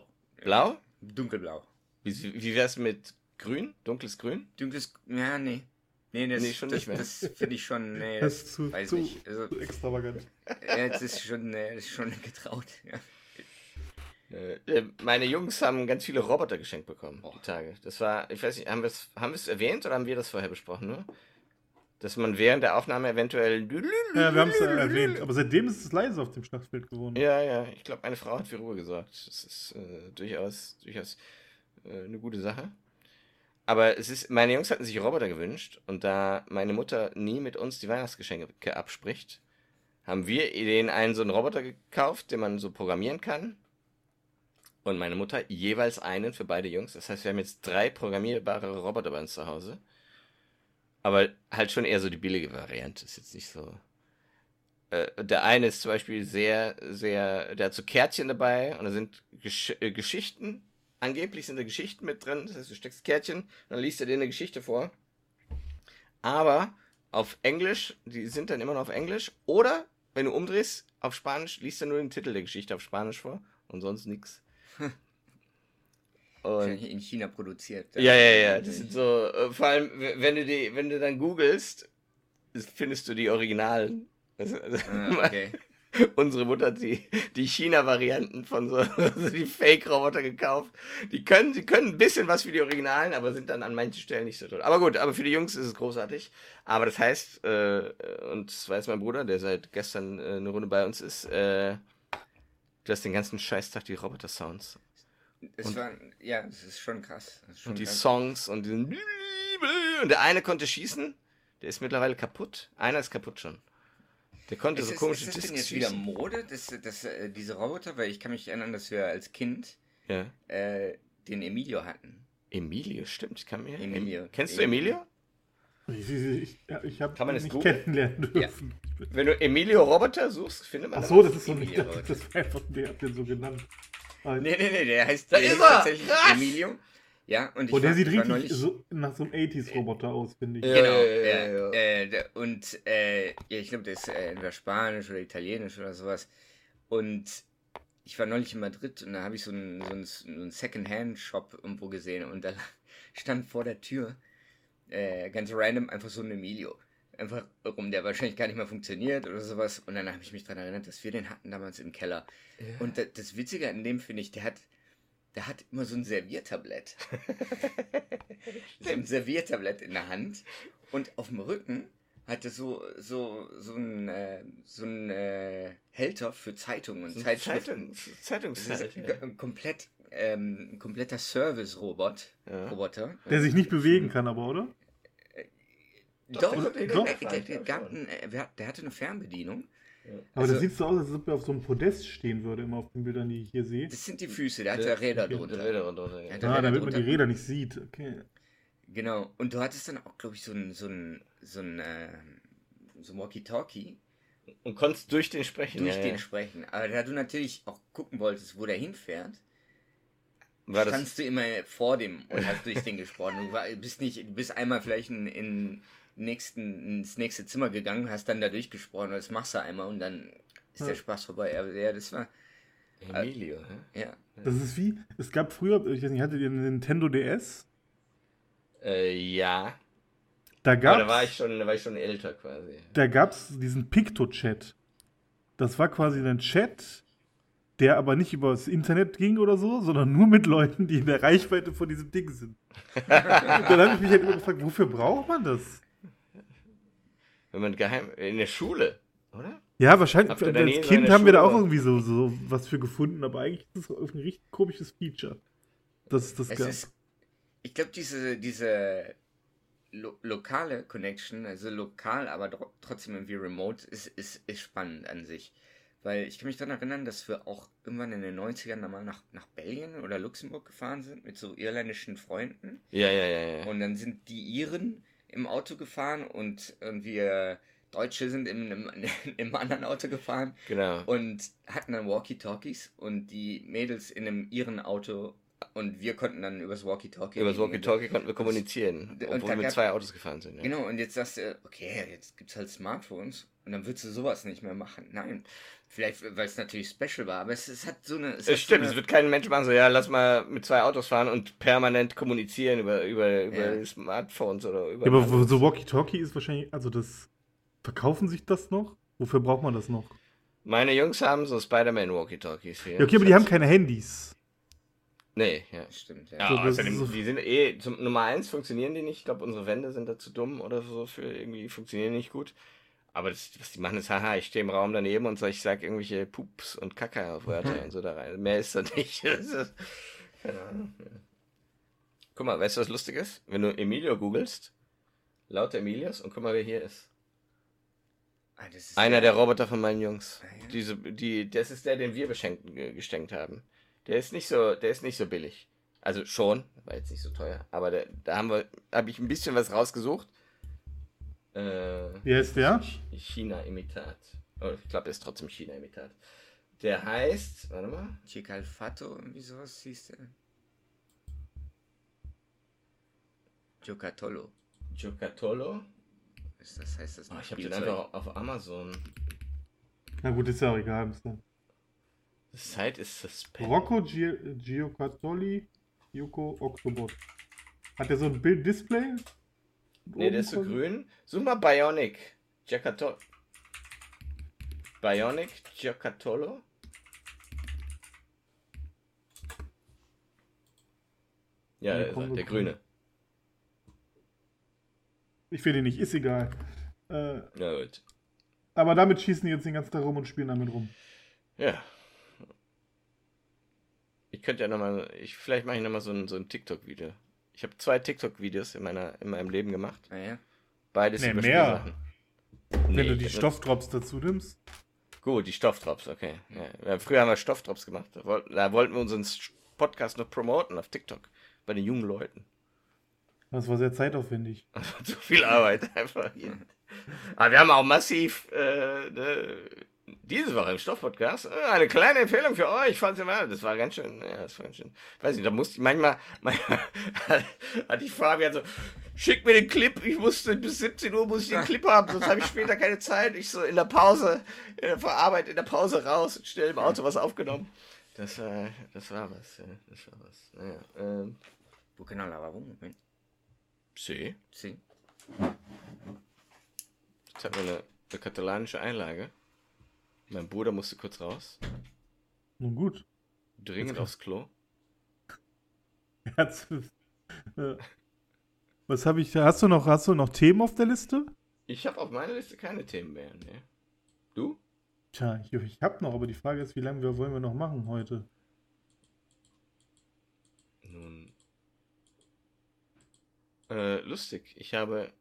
Blau? Dunkelblau. Wie, wie wär's mit grün? Dunkles Grün? Dunkles, ja, nee. Nee, das, Nee, schon das, nicht mehr. das finde ich schon, nee, Das das, ist zu, weiß zu, nicht. Also, zu extravagant. ja, das ist schon, äh, das ist schon getraut, ja. Äh, meine Jungs haben ganz viele Roboter geschenkt bekommen, Oh. die Tage. Das war, ich weiß nicht, haben wir es haben wir's erwähnt oder haben wir das vorher besprochen, nur? Dass man während der Aufnahme eventuell... Ja, wir haben es ja erwähnt. Aber seitdem ist es leise auf dem Schlachtfeld geworden. Ja, ja, ich glaube, meine Frau hat für Ruhe gesorgt. Das ist äh, durchaus, durchaus äh, eine gute Sache. Aber es ist, meine Jungs hatten sich Roboter gewünscht und da meine Mutter nie mit uns die Weihnachtsgeschenke abspricht, haben wir denen einen so einen Roboter gekauft, den man so programmieren kann. Und meine Mutter jeweils einen für beide Jungs. Das heißt, wir haben jetzt drei programmierbare Roboter bei uns zu Hause. Aber halt schon eher so die billige Variante. Ist jetzt nicht so. Äh, der eine ist zum Beispiel sehr, sehr. Der hat so Kärtchen dabei und da sind Gesch äh, Geschichten. Angeblich sind da Geschichten mit drin. Das heißt, du steckst Kärtchen, dann liest er dir eine Geschichte vor. Aber auf Englisch, die sind dann immer noch auf Englisch. Oder, wenn du umdrehst, auf Spanisch, liest er nur den Titel der Geschichte auf Spanisch vor und sonst nichts. Und In China produziert. ja, ja, ja. Das sind so, äh, vor allem, w- wenn du die, wenn du dann googelst, findest du die Originalen. Also, also, Ah, okay. unsere Mutter hat die, die China-Varianten von so, also die Fake-Roboter gekauft. Die können, die können ein bisschen was für die Originalen, aber sind dann an manchen Stellen nicht so toll. Aber gut, aber für die Jungs ist es großartig. Aber das heißt, äh, und das weiß mein Bruder, der seit gestern äh, eine Runde bei uns ist, äh, du hast den ganzen Scheißtag die Roboter-Sounds. Es Und- war, ja, das ist schon krass. Das ist schon Und die krass. Songs und diesen. Und der eine konnte schießen, der ist mittlerweile kaputt. Einer ist kaputt schon. Der konnte Ist, so es, komische ist das denn Discs jetzt wieder schießen. Mode, das, das, äh, diese Roboter? Weil ich kann mich erinnern, dass wir als Kind Ja. äh, den Emilio hatten. Emilio, stimmt. Ich kann mir. Emilio. Kennst du Emilio? Ich, ich, ja, ich habe Kann man das nicht googeln? kennenlernen Ja. dürfen. Wenn du Emilio Roboter suchst, findet man Ach das. so, das ist so Emilio, nicht, das war einfach, der hat den so genannt. Ah, Nee, nee, nee, der heißt Da der ist hieß er! tatsächlich Ah! Emilio. Ja, und ich Oh, der war, sieht ich war richtig neulich, so nach so einem achtziger-Roboter aus, finde ich. Ja. Genau, ja, ja, ja, ja. Äh, der, und äh, ja, ich glaube, der ist äh, entweder Spanisch oder Italienisch oder sowas. Und ich war neulich in Madrid und da habe ich so einen, so einen, so einen Second-Hand-Shop irgendwo gesehen und da stand vor der Tür äh, ganz random einfach so ein Emilio. Einfach rum, der wahrscheinlich gar nicht mehr funktioniert oder sowas. Und dann habe ich mich daran erinnert, dass wir den hatten damals im Keller. Und da, das Witzige an dem finde ich, der hat, der hat immer so ein Serviertablett. so ein Serviertablett in der Hand. Und auf dem Rücken hatte so, so, so ein, äh, so ein äh, Hälter für Zeitungen und So ein Zeitschriften. Zeitung, Das ist Zeitungszeit. ein komplett, ähm, ein kompletter Service-Robot. Ja. Roboter. Der sich nicht bewegen kann, aber, oder? Doch, Doch, der, doch. der, der, der, gab ein, äh, wer- der hatte eine Fernbedienung. Aber Also- das sieht so aus, als ob er auf so einem Podest stehen würde, immer auf den Bildern, die ich hier sehe. Das sind die Füße, der hat da Räder Die drunter. Räder drunter, ja. Ja, der Ah, Räder damit man die drunter. Räder nicht sieht. Okay. Genau. Und du hattest dann auch, glaube ich, so ein, so ein, so ein, äh, so ein Walkie-Talkie Und konntest durch den sprechen. durch ja, den ja. sprechen. Aber da du natürlich auch gucken wolltest, wo der hinfährt, War das, standst du immer vor dem und hast durch den gesprochen. Du war, bist nicht, du bist einmal vielleicht in, in nächsten, ins nächste Zimmer gegangen, hast dann da durchgesprochen, das machst du einmal und dann ist Ja. der Spaß vorbei. Aber ja, das war, Emilio, hä? ja. Das ist wie, es gab früher, ich weiß nicht, hattet ihr einen Nintendo D S? Äh, ja. Da Aber da war ich gab's, schon, da war ich schon älter quasi. da gab's diesen Picto-Chat. Das war quasi ein Chat, der aber nicht über das Internet ging oder so, sondern nur mit Leuten, die in der Reichweite von diesem Ding sind. Dann habe ich mich halt immer gefragt, wofür braucht man das? Wenn man geheim, in der Schule, oder? Ja, wahrscheinlich, Habt ihr da nie als so Kind eine haben wir da Schule- auch irgendwie so, so was für gefunden, aber eigentlich ist das ein richtig komisches Feature. Das ist das Es gab. ist, ich glaube, diese, diese lo lokale Connection, also lokal, aber tro- trotzdem irgendwie remote, ist, ist, ist spannend an sich. Weil ich kann mich daran erinnern, dass wir auch irgendwann in den neunzigern mal nach, nach Belgien oder Luxemburg gefahren sind mit so irländischen Freunden. Ja, ja, ja, ja. Und dann sind die Iren im Auto gefahren und, und wir Deutsche sind im, im, im anderen Auto gefahren Genau. und hatten dann Walkie-Talkies und die Mädels in einem ihren Auto und wir konnten dann übers Walkie-Talkie Über das reden. Walkie-Talkie konnten wir kommunizieren, Und obwohl da wir mit gab- zwei Autos gefahren sind. Ja. Genau, und jetzt sagst du, okay, jetzt gibt's halt Smartphones Und dann würdest du sowas nicht mehr machen. Nein. Vielleicht, weil es natürlich special war, aber es, es hat so eine... Es, Es hat stimmt, so es eine, wird kein Mensch machen, so, ja, lass mal mit zwei Autos fahren und permanent kommunizieren über, über, über Ja. Smartphones oder über... Ja, aber wo- so Walkie-Talkie ist wahrscheinlich, also das, verkaufen sich das noch? Wofür braucht man das noch? Meine Jungs haben so Spider-Man-Walkie-Talkies hier. Ja, okay, aber die haben keine Handys. Nee, ja. Stimmt, ja. Ja, So, das außerdem, ist so- die sind eh, zum Nummer eins funktionieren die nicht. Ich glaube, unsere Wände sind da zu dumm oder so für irgendwie, funktionieren nicht gut. Aber das, was die machen ist, haha, ich stehe im Raum daneben und so, ich sag irgendwelche Pups und Kacke auf Wörter und so da rein. Mehr ist da nicht. Das ist, keine Ahnung. Ja. Guck mal, weißt du, was lustig ist? Wenn du Emilio googelst, lauter Emilios, und guck mal, wer hier ist. Ah, das ist Einer der Roboter von meinen Jungs. Ah, ja. Diese, die, das ist der, den wir beschenkt, ge- geschenkt haben. Der ist nicht so, der ist nicht so billig. Also schon, war jetzt nicht so teuer. Aber der, da haben wir, habe ich ein bisschen was rausgesucht. Äh, Wie heißt der? China-Imitat. Oh, ich glaube, der ist trotzdem China-Imitat. Der heißt, warte mal. Cicalfato, irgendwie sowas hieß der. Giocattolo. Giocattolo. Ist das, heißt das Oh, noch ich habe den Spielzeug? einfach auf Amazon. Na gut, ist ja auch egal. Bis dann. The site ist suspended. Rocco Gi- Giocattoli Yuko Octobot. Hat der so ein Bild-Display? Nee, der ist so grün. Such mal Bionic. Giocattolo. Bionic Giocattolo. Ja, Nee, der, komm, der komm. grüne. Ich will den nicht, ist egal. Äh, Ja, gut. aber damit schießen die jetzt den ganzen Tag rum und spielen damit rum. Ja. Ich könnte ja nochmal, ich, vielleicht mache ich nochmal so ein, so ein TikTok-Video. Ich habe zwei TikTok-Videos in, meiner, in meinem Leben gemacht. Ah, ja. Beides Nee, über mehr. Spielsachen. Wenn Nee, du die ich hab Stoffdrops dazu nimmst. Gut, die Stoffdrops, okay. Ja, ja, früher haben wir Stoffdrops gemacht. Da wollten, da wollten wir unseren Podcast noch promoten auf TikTok. Bei den jungen Leuten. Das war sehr zeitaufwendig. Zu viel Arbeit einfach hier. Aber wir haben auch massiv äh, ne, diese Woche im Stoffpodcast äh, eine kleine Empfehlung für euch. Falls ihr mal, das war ganz schön, ja, das war ganz schön. Weiß nicht, da musste ich manchmal, manchmal hatte ich Fabian so, schick mir den Clip, ich musste bis siebzehn Uhr muss ich den Clip haben, sonst habe ich später keine Zeit. Ich so in der Pause, in der Vorarbeit, in der Pause raus und schnell im Auto was aufgenommen. Das war, das war was, ja, das war was. Naja, ähm, Wo genau la warum? sí. Sí. Jetzt hatten wir eine, eine katalanische Einlage. Mein Bruder musste kurz raus. Nun gut. Dringend Jetzt- aufs Klo. Herz- äh, Was habe ich da? Hast du noch, hast du noch Themen auf der Liste? Ich habe auf meiner Liste keine Themen mehr. Ne? Du? Tja, ich, ich habe noch, aber die Frage ist, wie lange wir, wollen wir noch machen heute? Nun. Äh, lustig. Ich habe.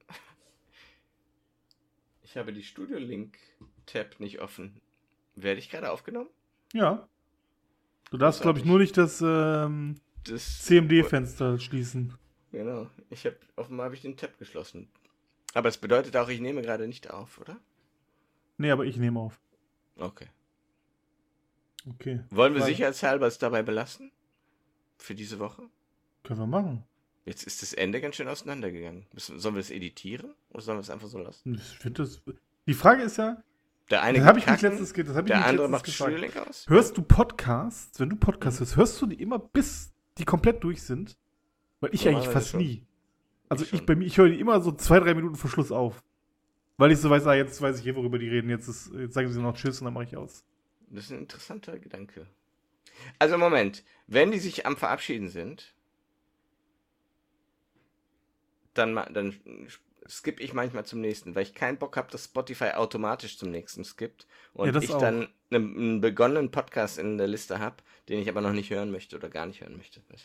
Ich habe die Studio-Link-Tab nicht offen. Werde ich gerade aufgenommen? Ja. Du darfst, glaube ich, nur nicht das ähm, Das. C M D-Fenster schließen. Genau. Ich habe offenbar habe ich den Tab geschlossen. Aber es bedeutet auch, ich nehme gerade nicht auf, oder? Nee, aber ich nehme auf. Okay. Okay. Wollen wir Weil- sicherheitshalber es dabei belassen? Für diese Woche? Können wir machen. Jetzt ist das Ende ganz schön auseinandergegangen. Müssen, sollen wir das editieren? Oder sollen wir es einfach so lassen? Ich finde das. Die Frage ist ja, Der eine das habe ich gibt mich Kacken, letztens, ge- das hab ich der mich andere letztens macht gefragt. Studio-Link aus. Hörst du Podcasts? Wenn du Podcasts hörst, hörst du die immer bis die komplett durch sind? Weil ich eigentlich Normalerweise fast schon. nie. Also Ich ich, schon. bei mir, ich höre die immer so zwei, drei Minuten vor Schluss auf. Weil ich so weiß, ah, jetzt weiß ich eh, worüber die reden. Jetzt, ist, jetzt sagen sie noch Tschüss und dann mache ich aus. Das ist ein interessanter Gedanke. Also Moment, wenn die sich am Verabschieden sind, dann, ma- dann skippe ich manchmal zum nächsten, weil ich keinen Bock habe, dass Spotify automatisch zum nächsten skippt und Ja, das ich auch. dann einen, einen begonnenen Podcast in der Liste habe, den ich aber noch nicht hören möchte oder gar nicht hören möchte. Weißt du?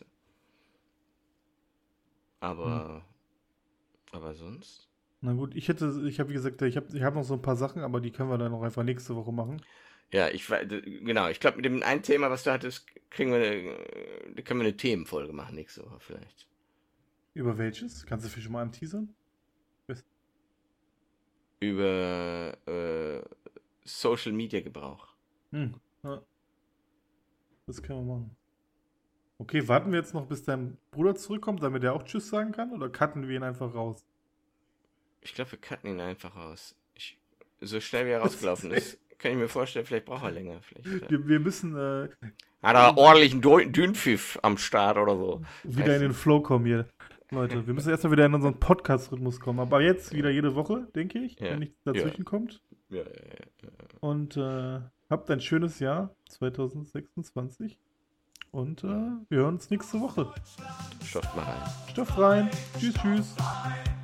Aber, aber sonst? Na gut, ich hätte, ich habe wie gesagt, ich habe ich hab noch so ein paar Sachen, aber die können wir dann noch einfach nächste Woche machen. Ja, ich wei- d- genau, ich glaube, mit dem einen Thema, was du hattest, kriegen wir eine, da können wir eine Themenfolge machen nächste Woche vielleicht. Über welches? Kannst du vielleicht schon mal anteasern? Über äh, Social Media Gebrauch. Hm. Ja. Das können wir machen. Okay, warten wir jetzt noch, bis dein Bruder zurückkommt, damit er auch Tschüss sagen kann? Oder cutten wir ihn einfach raus? Ich glaube, wir cutten ihn einfach raus. Ich, so schnell wie er rausgelaufen ist, kann ich mir vorstellen, vielleicht braucht er länger. Vielleicht, Wir, wir müssen äh, hat er ordentlichen Dü- Dünnpfiff am Start oder so. wieder in den Flow kommen hier. Leute, wir müssen erstmal wieder in unseren Podcast-Rhythmus kommen. Aber jetzt wieder jede Woche, denke ich, Ja. wenn nichts dazwischen Ja. kommt. Ja, ja, ja. Und äh, habt ein schönes Jahr zwanzig sechsundzwanzig. Und äh, wir hören uns nächste Woche. Stopft mal rein. Stoff rein. Tschüss, tschüss.